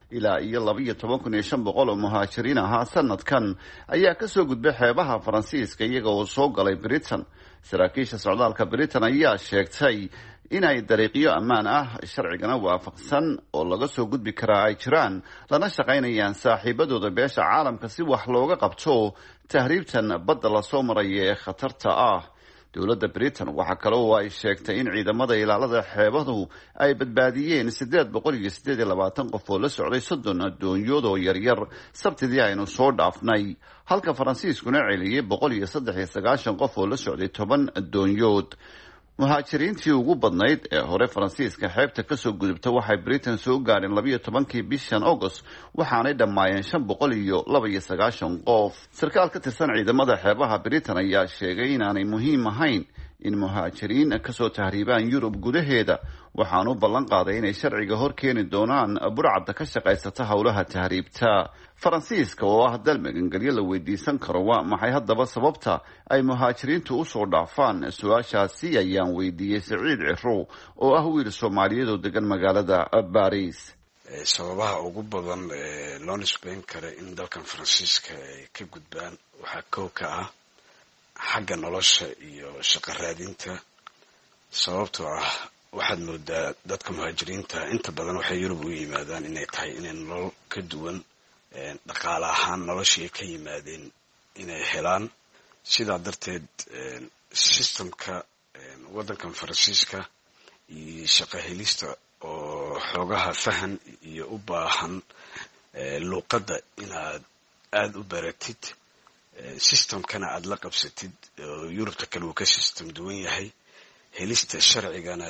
ilaa iyo laba iyo toban kun iyo shan boqol oo muhaajiriin ahaa sanadkan ayaa kasoo gudbay xeebaha faransiiska iyaga oo soo galay britain. saraakiisha socdaalka britain ayaa sheegtay inay dariiqyo ammaan ah sharcigana waafaqsan oo laga soo gudbi karaa ay jiraan, lana shaqaynayaan saaxiibadooda beesha caalamka si wax looga qabto tahriibtan badda lasoo maraya ee khatarta ah. dowladda britain waxaa kale oo ay sheegtay in ciidamada ilaalada xeebadu ay badbaadiyeen siddeed boqol iyo siddeed iyo labaatan qof oo la socday soddon doonyood oo yaryar sabtidii aynu soo dhaafnay, halka faransiiskuna celiyey boqol iyo saddex iyo sagaashan qof oo la socday toban doonyood. muhaajiriintii ugu badnayd ee hore faransiiska xeebta kasoo gudubta waxay britain soo gaadheen labiyo tobankii bishan august, waxaanay dhammaayeen shan boqol iyo laba iyo sagaashan qof. sarkaal ka tirsan ciidamada xeebaha britain ayaa sheegay inaanay muhiim ahayn in muhaajiriin kasoo tahriibaan yurub gudaheeda, waxaanu ballan qaaday inay sharciga hor keeni doonaan burcadda ka shaqaysata howlaha tahriibta. faransiiska oo ah dal magangelyo la weydiisan karo, waa maxay haddaba sababta ay muhaajiriintu usoo dhaafaan? su-aashaasi ayaan weydiiyey Saciid Ciro oo ah wiil Soomaaliyeed oo degan magaalada Baris. sababaha ugu badan ee loo nisbeyn kara in dalkan faransiiska ay ka gudbaan waxaa kow ka ah xagga nolosha iyo shaqo raadinta. sababtoo ah waxaad moodaa dadka muhaajiriinta inta badan waxay yurub u yimaadaan inay tahay inay nolol ka duwan dhaqaale ahaan noloshii ay ka yimaadeen inay helaan. sidaa darteed systemka waddankan faransiiska iyo shaqo helista oo xoogaha fahan iyo u baahan luuqadda inaad aada u baratid, systemkana aada la qabsatid oo yurubta kale uu ka system duwan yahay. helista sharcigana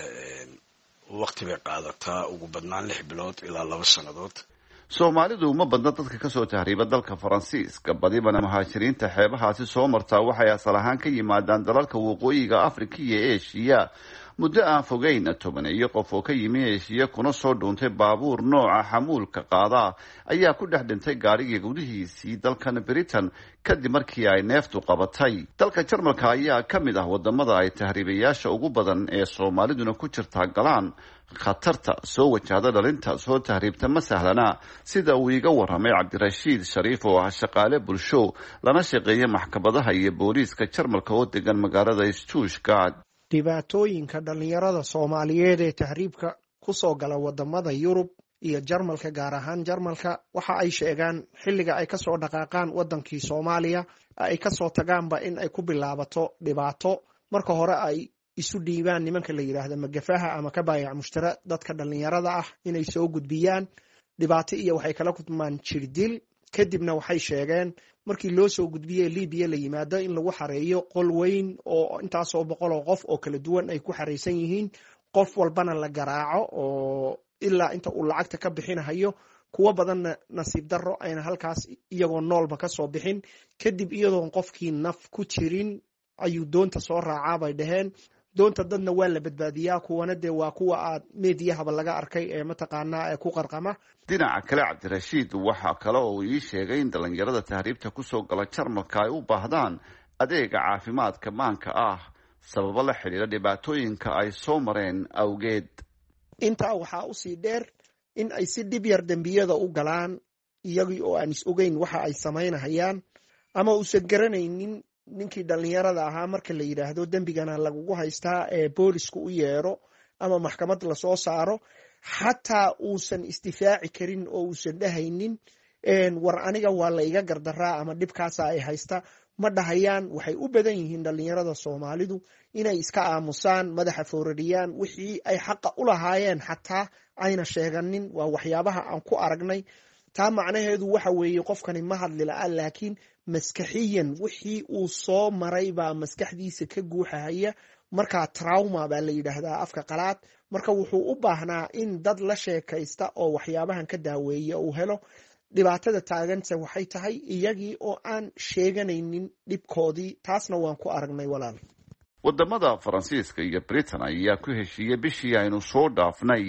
waqti bay qaadataa, ugu badnaan lix bilood ilaa laba sannadood. soomaalidu uma badna dadka kasoo tahriiba dalka faransiiska, badibana muhaajiriinta xeebahaasi soo martaa waxay asal ahaan ka yimaadaan dalalka waqooyiga afrika iyo eshiya. muddo aan fogeyn tobaneeyo qof oo ka yimi eshiya kuna soo dhuuntay baabuur nooca xamuulka qaada ayaa ku dhex dhintay gaarigii gudihiisii dalkan britain kadib markii ay neeftu qabatay. dalka jarmalka ayaa ka mid ah wadamada ay tahriibayaasha ugu badan ee soomaaliduna ku jirtaa galaan. khatarta soo wajahda dhalinta soo tahriibta ma sahlana, sida uu iga waramay cabdirashiid shariif oo ah shaqaale bulsho lana shaqeeya maxkamadaha iyo booliiska jarmalka oo degan magaalada Stuttgart. dhibaatooyinka dhalinyarada Soomaaliyeed ee tahriibka kusoo gala wadamada Yurub iyo Jarmalka, gaar ahaan Jarmalka, waxa ay sheegaan xilliga ay kasoo dhaqaaqaan wadankii Soomaaliya ay kasoo tagaanba in ay ku bilaabato dhibaato. marka hore ay isu dhiibaan nimanka la yiraahdo magafaha ama ka baayac mushtara dadka dhalinyarada ah inay soo gudbiyaan dhibaato iyo waxay kala kulmaan jirdil. kadibna waxay sheegeen markii loo soo gudbiyey Liibiya la yimaado in lagu xareeyo qol weyn oo intaasoo boqol oo qof oo kala duwan ay ku xareysan yihiin, qof walbana la garaaco oo ilaa inta uu lacagta ka bixinayo. kuwa badanna nasiib darro ayna halkaas iyagoo noolba ka soo bixin. kadib iyadoon qofkii naf ku jirin ayuu doonta soo raacaa bay dhaheen. doonta dadna waa la badbaadiyaa, kuwana dee waa kuwa aad meediyahaba laga arkay ee mataqaanaa ee ku qarqama. dhinaca kale cabdirashiid waxaa kale oo ii sheegay in dhalinyarada tahriibta kusoo gala Jarmalka ay u baahdaan adeega caafimaadka maanka ah sababo la xiriira dhibaatooyinka ay soo mareen awgeed. intaa waxaa usii dheer in ay si dhib yar dembiyada u galaan iyagii oo aan is ogeyn waxa ay samaynahayaan ama uusan garanaynin. ninkii dhalinyarada ahaa marka la yidhaahdo dembigana lagugu haystaa ee boolisku u yeero ama maxkamad lasoo saaro, xataa uusan isdifaaci karin oo uusan dhahaynin war aniga waa la iga gardaraa ama dhibkaasa ay haysta ma dhahayaan. waxay u badan yihiin dhalinyarada Soomaalidu inay iska aamusaan, madaxa foorariyaan, wixii ay xaqa u lahaayeen xataa ayna sheeganin. waa waxyaabaha aan ku aragnay. taa macnaheedu waxa weeye qofkani ma hadli la'a, laakiin maskaxiyan wixii uu soo maray baa maskaxdiisa ka guuxahaya. markaa trauma baa la yidhaahdaa afka qalaad. marka wuxuu u baahnaa in dad la sheekaysta oo waxyaabahan ka daaweeya uu helo. dhibaatada taaganse waxay tahay iyagii oo aan sheeganaynin dhibkoodii. taasna waan ku aragnay walaal. wadamada faransiiska iyo britain ayaa ku heshiiyey bishii aynu soo dhaafnay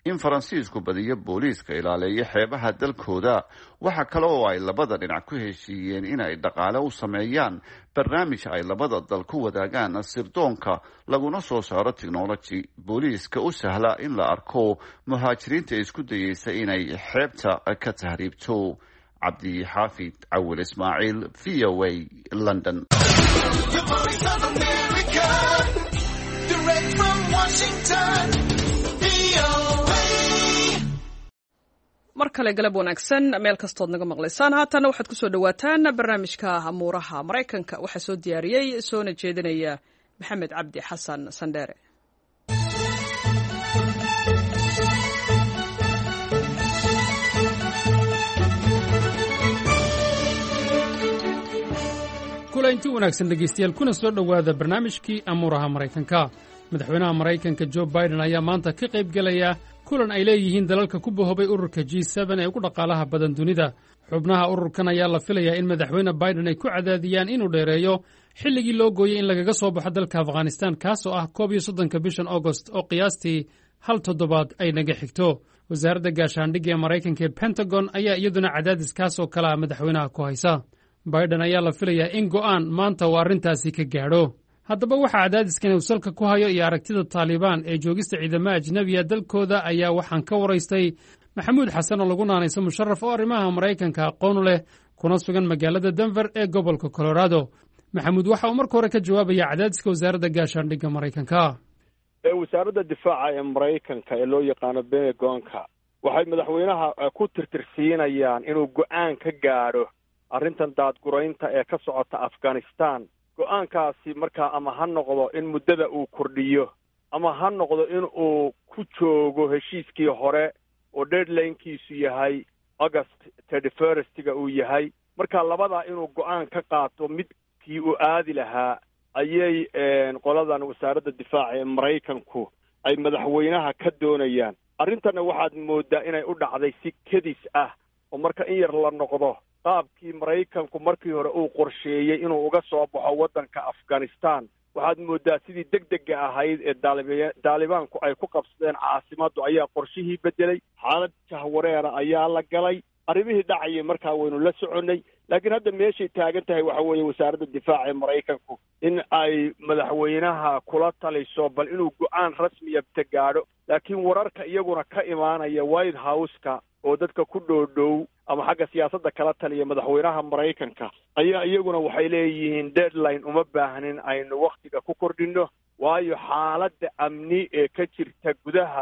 in faransiisku badiyo booliiska ilaaleeya xeebaha dalkooda. waxa kale oo ay labada dhinac ku heshiiyeen in ay dhaqaale u sameeyaan barnaamij ay labada dal ku wadaagaan sirdoonka laguna soo saaro technology booliiska u sahla in la arko muhaajiriinta isku dayeysa inay xeebta ka tahriibto. cabdi xaafid cawil ismaaciil, v o a, London. mar kale galab wanaagsan meel kastood naga maqlaysaan. haatana waxaad kusoo dhawaataan barnaamijka amuuraha maraykanka. waxaa soo diyaariyey soona jeedinaya maxamed cabdi xasan sandheere. kulanti wanaagsan dhegaystayaal, kuna soo dhowaada barnaamijkii amuuraha maraykanka. madaxweynaha maraykanka jo biden ayaa maanta ka qayb gelaya kulan ay leeyihiin dalalka ku bahoobay ururka g seben ee ugu dhaqaalaha badan dunida. xubnaha ururkan ayaa la filayaa in madaxweyne biden ay ku cadaadiyaan inuu dheereeyo xilligii loo gooyey in lagaga soo baxo dalka afghanistan, kaasoo ah koob iyo soddonka bishan agost oo qiyaastii hal toddobaad ay naga xigto. wasaaradda gaashaandhigga ee maraykanka ee pentagon ayaa iyaduna cadaadis kaasoo kale ah madaxweynaha ku haysa. biden ayaa la filayaa in go'aan maanta uu arrintaasi ka gaadho. haddaba waxaa cadaadiskan uu salka ku hayo iyo aragtida taalibaan ee joogista ciidamada ajnebiga dalkooda ayaa waxaan ka waraystay maxamuud xasan oo lagu naanayso musharaf oo arrimaha maraykanka aqoon u leh kuna sugan magaalada denver ee gobolka colorado. maxamuud waxa uu marka hore ka jawaabaya cadaadiska wasaaradda gaashaandhigga maraykanka. wasaaradda difaaca ee maraykanka ee loo yaqaano pentagonka waxay madaxweynaha ku tirtirsiinayaan inuu go'aan ka gaadho arrintan daadguraynta ee ka socota afghanistan. go'aankaasi markaa ama ha noqdo in muddada uu kordhiyo ama ha noqdo in uu ku joogo heshiiskii hore oo deadlinekiisu yahay august thirty firstga uu yahay. marka labadaa inuu go'aan ka qaato midkii uu aadi lahaa ayay qoladan wasaaradda difaaca ee maraykanku ay madaxweynaha ka doonayaan. arrintanna waxaad moodaa inay u dhacday si kedis ah oo marka in yar la noqdo qaabkii maraykanku markii hore uu qorsheeyey inuu uga soo baxo waddanka afghanistan. waxaad moodaa sidii deg dega ahayd ee daalibaanku ay ku qabsadeen caasimaddu ayaa qorshihii beddelay. xaalad jahwareera ayaa la galay. arrimihii dhacayay markaa waynu la soconnay, laakiin hadda meeshay taagan tahay waxa weeye wasaaradda difaaca ee maraykanku in ay madaxweynaha kula taliso bal inuu go'aan rasmiya ta gaadho. laakiin wararka iyaguna ka imaanaya white house-ka oo dadka ku dhoodhow ama xagga siyaasadda kala taliya madaxweynaha maraykanka ayaa iyaguna waxay leeyihiin deadline uma baahnin aynu wakhtiga ku kordhinno, waayo xaaladda amni ee ka jirta gudaha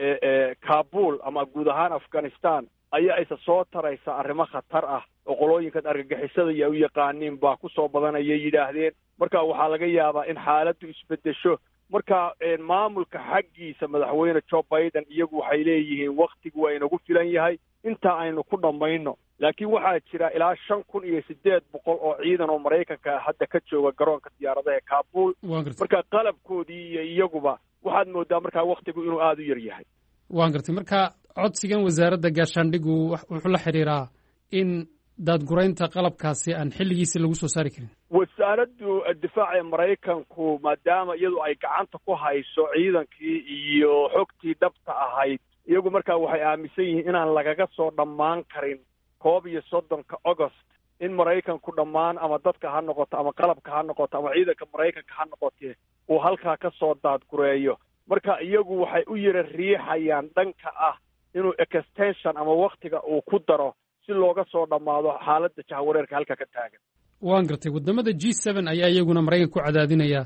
ee kabul ama guud ahaan afghanistan ayaa isa soo taraysa arrimo khatar ah oo qolooyinkan argagixisada iyo u yaqaaniin baa ku soo badanayay yidhaahdeen. marka waxaa laga yaabaa in xaaladdu isbeddesho. marka maamulka xaggiisa madaxweyne jo biden iyagu waxay leeyihiin wakhtigu waa inagu filan yahay intaa aynu ku dhammayno. laakiin waxaa jira ilaa shan kun iyo siddeed boqol oo ciidan oo maraykanka hadda ka jooga garoonka diyaaradaha ee kabul. marka qalabkoodii iyo iyaguba waxaad moodaa markaa wakhtigu inuu aada u yar yahay. waan gartay. marka codsigan wasaaradda gaashaandhigu wuxuu la xidhiiraa in daadguraynta qalabkaasi aan xilligiisi lagu soo saari karin. wasaaraddu difaaca ee maraykanku maadaama iyadu ay gacanta ku hayso ciidankii iyo xogtii dhabta ahayd, iyagu markaa waxay aaminsan yihiin inaan lagaga soo dhammaan karin koob iyo soddonka agost in maraykanku dhammaan ama dadka ha noqoto ama qalabka ha noqoto ama ciidanka maraykanka ha noqotee uu halkaa ka soo daadgureeyo. marka iyagu waxay u yara riixayaan dhanka ah inuu extension ama wakhtiga uu ku daro si looga soo dhammaado xaaladda jahwareerka halka ka taagan. waan gartay. waddamada g seben ayaa iyaguna maraykanka ku cadaadinaya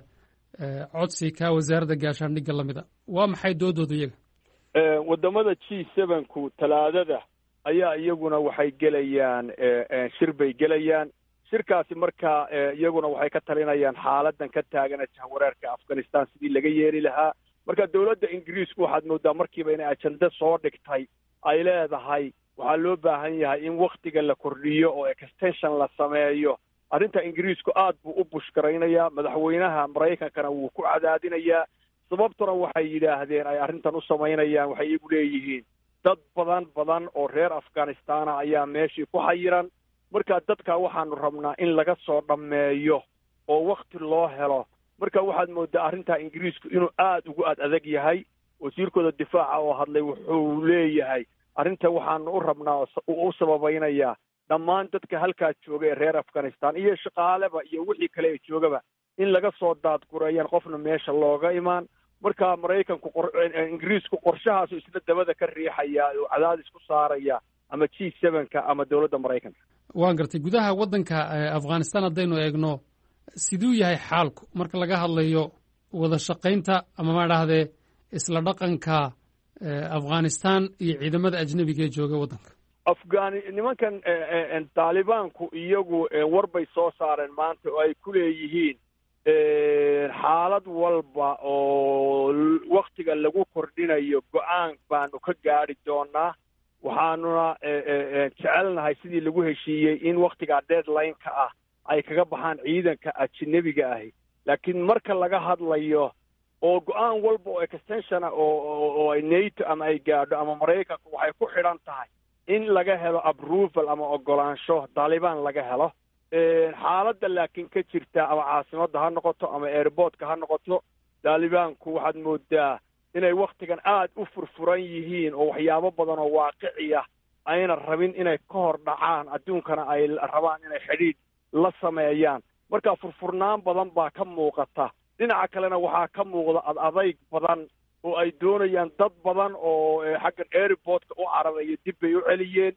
codsi ka wasaaradda gaashaandhigga la mida. waa maxay doodooda iyaga? waddamada g sevenku talaadada ayaa iyaguna waxay gelayaan shir bay gelayaan. shirkaasi markaa iyaguna waxay ka talinayaan xaaladan ka taagan jahwareerka afghanistan sidii laga yeeli lahaa. marka dowladda ingiriisku waxaad moodaa markiiba inay ajende soo dhigtay ay leedahay waxaa loo baahan yahay in wakhtiga la kordhiyo oo extension la sameeyo. arrinta ingiriisku aad buu u bushgaraynayaa, madaxweynaha maraykankana wuu ku cadaadinayaa. sababtuna waxay yidhaahdeen ay arrintan u samaynayaan waxay iyagu leeyihiin dad badan badan oo reer afghanistana ayaa meeshii ku xayiran. marka dadka waxaanu rabnaa in laga soo dhammeeyo oo wakhti loo helo. marka waxaad moodaa arrintaa ingiriisku inuu aada ugu ad adag yahay. wasiirkooda difaaca oo hadlay wuxuu leeyahay arrinta waxaanu u rabnaa u sababaynayaa dhammaan dadka halkaa jooga ee reer afghanistan iyo shaqaaleba iyo wixii kale ee joogaba in laga soo daadgurayaan qofna meesha looga imaan marka maraykanku ingiriisku qorshahaasu isla dabada ka riixaya oo cadaadis ku saaraya ama g seven-ka ama dowladda maraykanka. waan gartay gudaha waddanka afghanistan haddaynu eegno siduu yahay xaalku marka laga hadlayo wada shaqaynta ama ma dhahdee isla dhaqanka afghanistan iyo ciidamada ajnebiga ee jooga waddanka? afghani nimankan taalibaanku iyagu war bay soo saareen maanta oo ay ku leeyihiin xaalad walba oo waktiga lagu kordhinayo go-aan baanu ka gaadhi doonaa waxaanuna jecelnahay sidii lagu heshiiyey in waktigaa deadline-ka ah ay kaga baxaan ciidanka ajnebiga ahi laakiin marka laga hadlayo oo go-aan walba oo extensiona oo ay nato ama ay gaadho ama maraykanku waxay ku xidhan tahay in laga helo approval ama ogolaansho taalibaan laga helo xaaladda laakiin ka jirta ama caasimadda ha noqoto ama airportka ha noqoto taalibaanku waxaad moodaa inay waktigan aad u furfuran yihiin oo waxyaabo badan oo waaqiciya ayna rabin inay ka hor dhacaan adduunkana ay rabaan inay xidhiidh la sameeyaan marka furfurnaan badan baa ka muuqata dhinaca kalena waxaa ka muuqda ad adayg badan oo ay doonayaan dad badan oo xaggan airportka u cararaya dib bay u celiyeen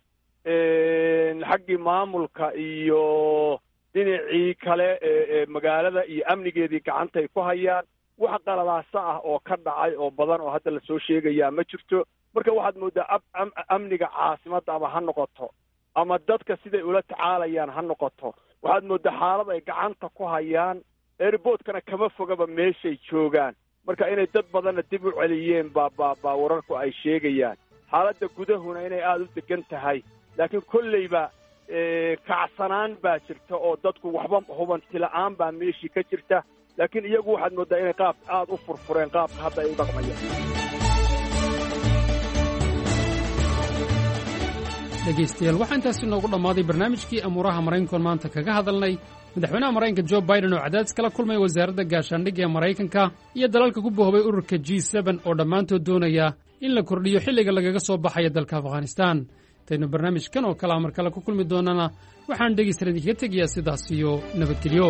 xaggii maamulka iyo dhinacii kale ee magaalada iyo amnigeedii gacantay ku hayaan wax qaladaasa ah oo ka dhacay oo badan oo hadda lasoo sheegayaa ma jirto marka waxaad moodaa amniga caasimadda ama ha noqoto ama dadka siday ula tacaalayaan ha noqoto waxaad moodaa xaalad ay gacanta ku hayaan airportkana kama fogaba meeshay joogaan marka inay dad badanna dib u celiyeen baa baa baa wararku ay sheegayaan xaaladda gudahuna inay aada u degan tahay laakiin kolleyba kacsanaan baa jirta oo dadku waxba hubanti la-aan baa meeshii ka jirta laakiin iyagu waxaad moodaa inay qaab aada u furfureen qaabka hadda ay u dhaqmayaan. dhegaystayaal waxaa intaasi noogu dhammaaday barnaamijkii amuuraha maraykankoon maanta kaga hadalnay madaxweynaha maraykanka jo biden oo cadaadis kala kulmay wasaaradda gaashaandhigga ee maraykanka iyo dalalka ku bohobay ururka g seben oo dhammaantood doonaya in la kordhiyo xilliga lagaga soo baxaya dalka afghanistan intaynu barnaamijkan oo kale amar kale ku kulmi doonana waxaan dhegaystayaal idinkaga tegayaa sidaas iyo nabadgelyo.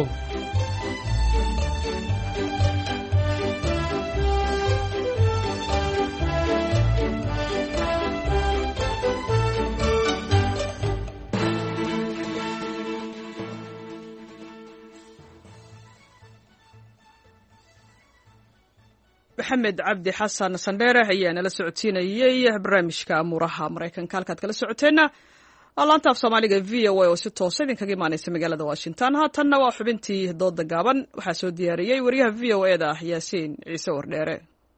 maxamed cabdi xasan sandheere ayaa nala socodsiinayey barnaamijka amuuraha maraykanka halkaad kala socoteenna laanta af soomaaliga v o a oo si toosa idinkaga imaanaysa magaalada washington haatanna waa xubintii dooda gaaban waxaa soo diyaariyey wariyaha v o eda yaasiin ciise wardheere.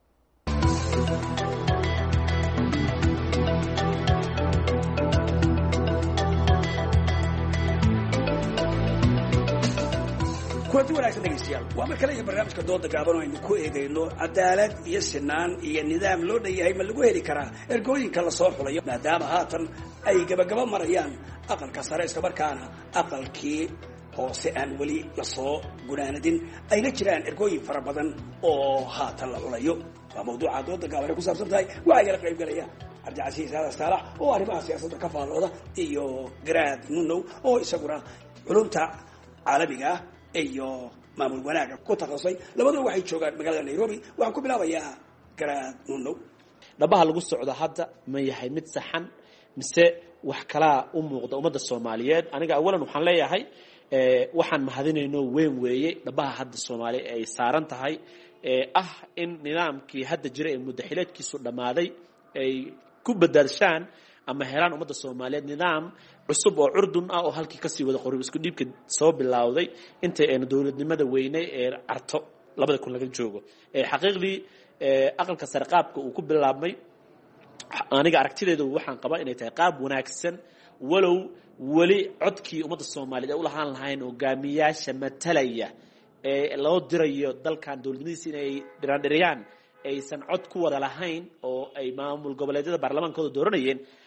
kulanti wanaagsan dhegaystayaal waa mar kale iyo barnaamijka dooda gaaban oo aynu ku eegayno cadaalad iyo sinaan iyo nidaam loo dhan yahay ma lagu heli karaa ergooyinka lasoo xulayo maadaama haatan ay gabagaba marayaan aqalka sare islamarkaana aqalkii hoose aan weli lasoo gunaanadin ayna jiraan ergooyin fara badan oo haatan la xulayo waa mawduuca dooda gaaban ay ku saabsan tahay waxaa igala qayb galaya cabdicasiis aadan saalax oo arrimaha siyaasadda ka faallooda iyo garaad nunow oo isaguna culumta caalamiga ah iyo maamul wanaaga ku takhasusay labaduna waxay joogaan magaalada nairobi waxaan ku bilaabayaa garaad nunow. dhabaha lagu socdo hadda ma yahay mid saxan mise wax kalaa u muuqda ummadda soomaaliyeed? aniga awalan waxaan leeyahay waxaan mahadinayno weyn weeye dhabaha hadda soomaaliya ay saaran tahay ah in nidaamkii hadda jira ee muddaxileedkiisu dhammaaday ay ku badaadshaan ama helaan ummadda soomaaliyeed nidaam cusub oo curdun ah oo halkii kasii wada qori isku dhiibka soo bilowday intay aynu dowladnimada weynay ee carto labada kun laga joogo xaqiiqdii aqalka sare qaabka uu ku bilaabmay aniga aragtideedu waxaan qabaa inay tahay qaab wanaagsan walow weli codkii ummadda soomaaliyeed ay u lahaan lahayn hogaamiyaasha matalaya ee loo dirayo dalkan dowladnimadiisa inay dhiraandhiriyaan aysan cod ku wada lahayn oo ay maamul goboleedyada baarlamaankooda dooranayeen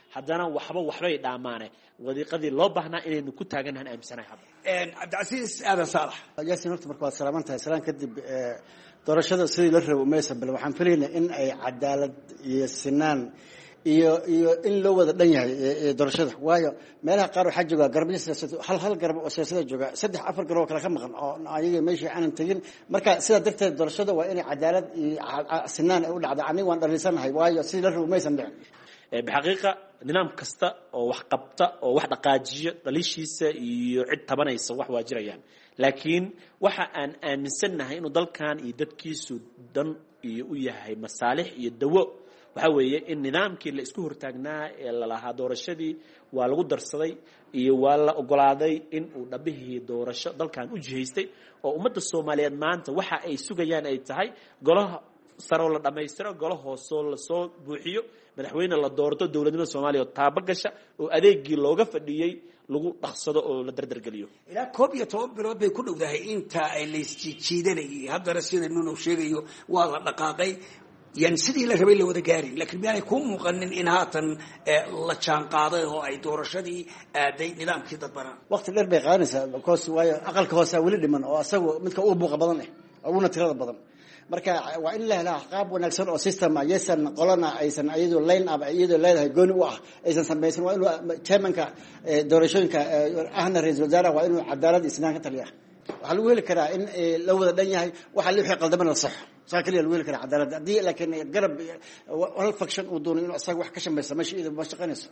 haddana waxba waxbay dhaamaane wadiiqadii loo baahnaa inaynu ku taaganahan aaminsanahay hadda cabdicasiis aadan saalax yaasin horta marka waad salaaman tahay salaan kadib doorashada sidii la rabo maysa bal waxaan filaynaa in ay cadaalad iyo sinaan iyo iyo in loo wada dhan yahay doorashada waayo meelaha qaar waxaa jooga garabyo siyaasadeed hal hal garab oo siyaasadeed jooga saddex afar garab oo kale ka maqan oo ayaga meeshii aanan tegin marka sidaa darteed doorashada waa inay cadaalad iyo sinaan ay u dhacda aniga waan dhalinsanahay waayo sidii la rabo maysan dhicin bixaqiiqa nidaam kasta oo wax qabta oo wax dhaqaajiyo dhaliishiisa iyo cid tabanaysa wax waa jirayaan laakiin waxa aan aaminsannahay inuu dalkan iyo dadkiisu dan iyo u yahay masaalix iyo dawo waxa weeye in nidaamkii la isku hortaagnaa ee lalahaa doorashadii waa lagu darsaday iyo waa la ogolaaday in uu dhabihii doorasho dalkan u jihaystay oo ummadda soomaaliyeed maanta waxa ay sugayaan ay tahay golaha saroo la dhammaystiro golo hoosoo lasoo buuxiyo madaxweyne la doorto dowladnimada soomaaliya oo taaba gasha oo adeegii looga fadhiyey lagu dhaqsado oo la dardargeliyo ilaa koob iyo toban bilood bay ku dhowdahay inta ay laysjiijiidanayay haddana sida nunow sheegayo waa la dhaqaaqay yani sidii la rabay la wada gaarin laakiin miyaanay kuu muuqanin in haatan la jaan qaaday oo ay doorashadii aaday nidaamkii dadbanaa waqti dheer bay qaadanaysaa because waayo aqalka hoosaa weli dhiman oo asagu midka ugu buuqa badan eh uguna tirada badan marka waa in la helaa qaab wanaagsan oo system ah yeesan qolana aysan iyadoo line up iyadoo leedahay gooni u ah aysan samaysan waa inuu chairmanka doorashooyinka ahna ra'iisul wasaaraha waa inuu cadaalad isnaan ka taliyaa waxaa lagu heli karaa in la wada dhan yahay waxa la wixii qaldamana la saxo saa kaliya lagu heli karaa cadaalad haddii laakiin garab hal faction uu doono inuu asaga wax ka shamaysa meesha iyada ma shaqaynayso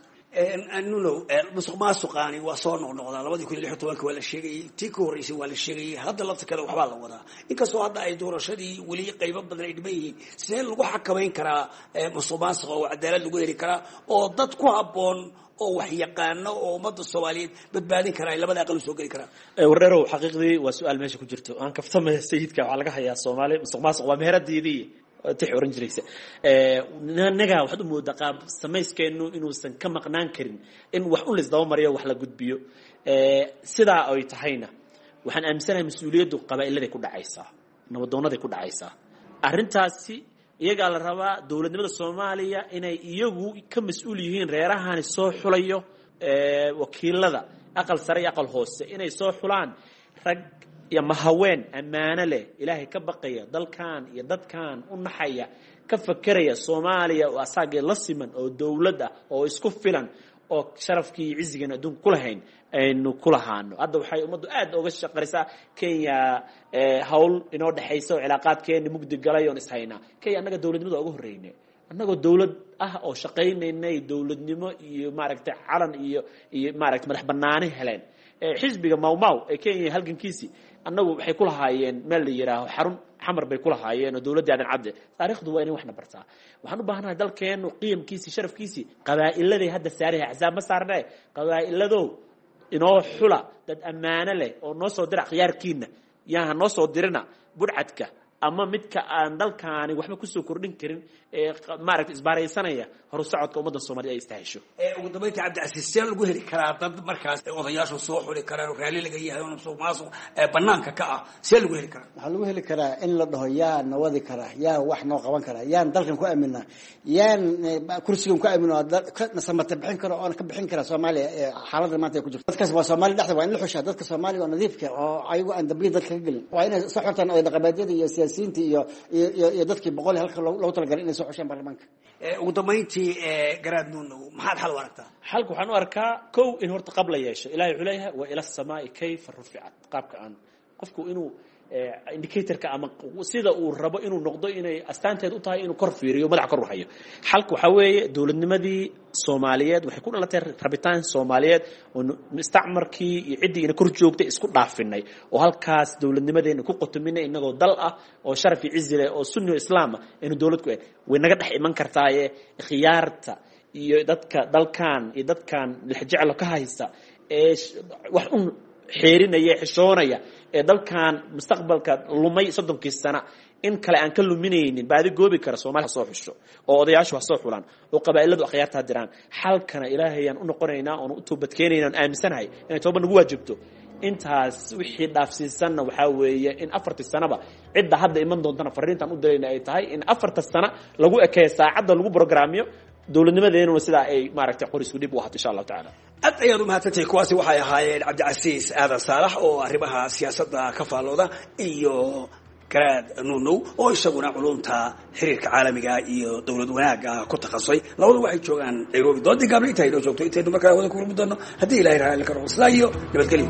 nunow musuq maasuqaani waa soo noqnoqdaa labadii kun iyo lix iyo tobanka waa la sheegayey tii ka horreysay waa la sheegayey hadda lafta kale waxbaa la wadaa inkastoo hadda ay doorashadii weli qaybo badan ay dhiman yihiin sidee lagu xakamayn karaa musuq maasuqa oo cadaalad lagu heli karaa oo dad ku habboon oo wax yaqaano oo ummadda soomaaliyeed badbaadin kara ay labada aqal u soo geli karaan wareerow xaqiiqdii waa su-aal meesha ku jirto aan kaftamaya sayidka waxaa laga hayaa soomaali musuq maasuq waa meheradiidii tix oran jiraysa naga waxaad u moodaa qaab samayskeenu inuusan ka maqnaan karin in wax un laisdaba mariyo wax la gudbiyo sidaa ay tahayna waxaan aaminsanahay mas-uuliyaddu qabaa'iladay ku dhacaysaa nabadoonaday ku dhacaysaa arrintaasi iyagaa la rabaa dowladnimada soomaaliya inay iyagu ka mas-uul yihiin reerahani soo xulayo wakiilada aqal sare iyo aqal hoose inay soo xulaan rag iyo mahaween ammaano leh ilaahay ka baqaya dalkan iyo dadkan u naxaya ka fakeraya soomaaliya oo asaagee la siman oo dowlad ah oo isku filan oo sharafkii iyo cizigan adduunka ku lahayn aynu ku lahaano hadda waxay ummaddu aad uga shaqarisaa kenya hawl inoo dhexaysa oo cilaaqaadkeeni mugdi galay oon ishaynaa kenya annaga dowladnimada uga horreyne annagoo dowlad ah oo shaqaynaynay dowladnimo iyo maaragtay calan iyo iyo maaragtay madax banaani heleen xisbiga mawmaw ee kenya halgankiisii annagu waxay ku lahaayeen meel la yidhaaho xarun xamar bay ku lahaayeen oo dowladda aadan cadde taariikhdu waa inay waxna bartaa waxaan u baahanahay dalkeenu qiyamkiisii sharafkiisii qabaa'iladay hadda saaraha axsaab ma saarnee qabaa'iladow inoo xula dad ammaano leh oo noo soo dira khiyaarkiina yaaha noo soo dirina budhcadka ama midka aan dalkaani waxba kusoo kordhin karin ee maaragta isbaaraysanaya horu socodka ummadda soomaaliyed ay istahesho ugu dambeyntii cabdicasiis see lagu heli karaa dad markaas odayaashu soo xuli karaan oo raalli laga yahay oo musuq maasuq banaanka ka ah see lagu heli karaa waxaa lagu heli karaa in la dhaho yaa na wadi karaa yaa wax noo qaban karaa yaan dalkan ku aaminaa yaan kursigan ku aaminaa na samata bixin karo oona ka bixin kara soomaaliya xaaladda maanta ay ku jirto dadkaas waa soomaaliya dhexda waa in la xushaa dadka soomaaliya oo nadiifka oo ayagu aan dambiya dadka ka gelin waa inay soo xortaan oo dhaqameedyada iyo siyaasiyiinta iyo iyo iyo dadkii boqol halka loogu talagalay inay soo xushaan baarlamaanka ugu dambeyntii garaad nuunow maxaad xal u aragtaa xalka waxaan u arkaa kow in horta qab la yeesho ilahay wuxuu leeyahay wa ila samaa'i kayfa ruficat qaabka aan qofku inuu indicatorka ama sida uu rabo inuu noqdo inay astaanteed u tahay inuu kor fiiriyo madax kor u hayo xalka waxa weeye dowladnimadii Soomaaliyeed waxay ku dhalatay rabitaan Soomaaliyeed oo mustacmarkii iyo cidii ina kor joogtay isku dhaafinay oo halkaas dowladnimadeena ku qotominay inagoo dal ah oo sharaf iyo cizi leh oo sunni islaam ah inuu dowlad ku way naga dhex iman kartaa ee khiyaarta iyo dadka dalkan iyo dadkan lixjeclo ka haysta ee wax un xeerinaya xishoonaya ee dalkan mustaqbalka lumay soddonkii sano in kale aan ka luminaynin baadi goobi kara Soomaaliya soo xusho oo odayaashu wax soo xulaan oo qabaa'iladu akhyaarta diraan xalkana ilaahayaan u noqonaynaa oo u toobad keenaynaa aaminsanahay inay toobad nagu waajibto intaas wixii dhaafsiisanna waxa weeye in afartii sanaba cidda hadda iman doontana fariintan u dilayna ay tahay in afarta sano lagu ekeeyo saacada lagu programmiyo dowladnimadeenuna sidaa ay maaragtay qorisku dhib u ahaato insha allahu tacaala aad ayaad u mahadsantahay. kuwaasi waxay ahaayeen cabdicasiis aadan saalax oo arrimaha siyaasadda ka faallooda iyo garaad nuunow oo isaguna culumta xiriirka caalamiga iyo dowlad wanaagga ku takhasusay. labadu waxay joogaan nairobi. doodii gaabli intaa inoo joogto intaynu markaa wada kulmi doono haddii ilahay raali karo. islaa iyo nabadgelyo.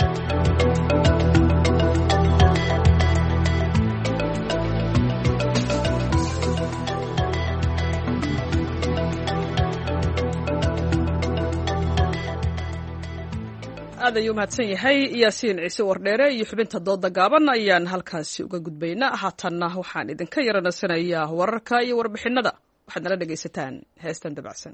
aad ayuu mahadsan yahay yaasiin ciise wardheere iyo xubinta dooda gaaban ayaan halkaasi uga gudbaynaa. haatanna waxaan idinka yaranasanayaa wararka iyo warbixinada. waxaad nala dhegaysataan heestan dabacsan.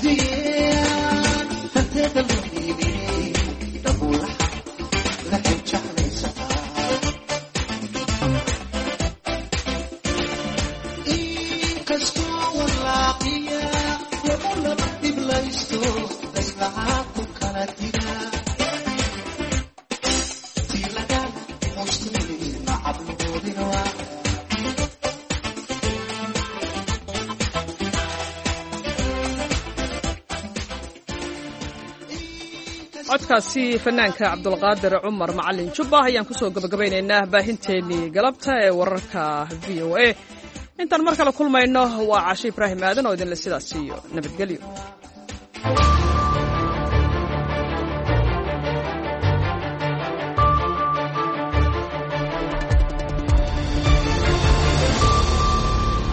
Thank you. codkaasi fanaanka cabdulqaadir cumar macalin jubba ayaan kusoo gabagabaynaynaa baahinteennii galabta ee wararka v o a intaan mar kale kulmayno waa cashe ibraahim aadan oo idinle sidaas siiyo nabadgelyo.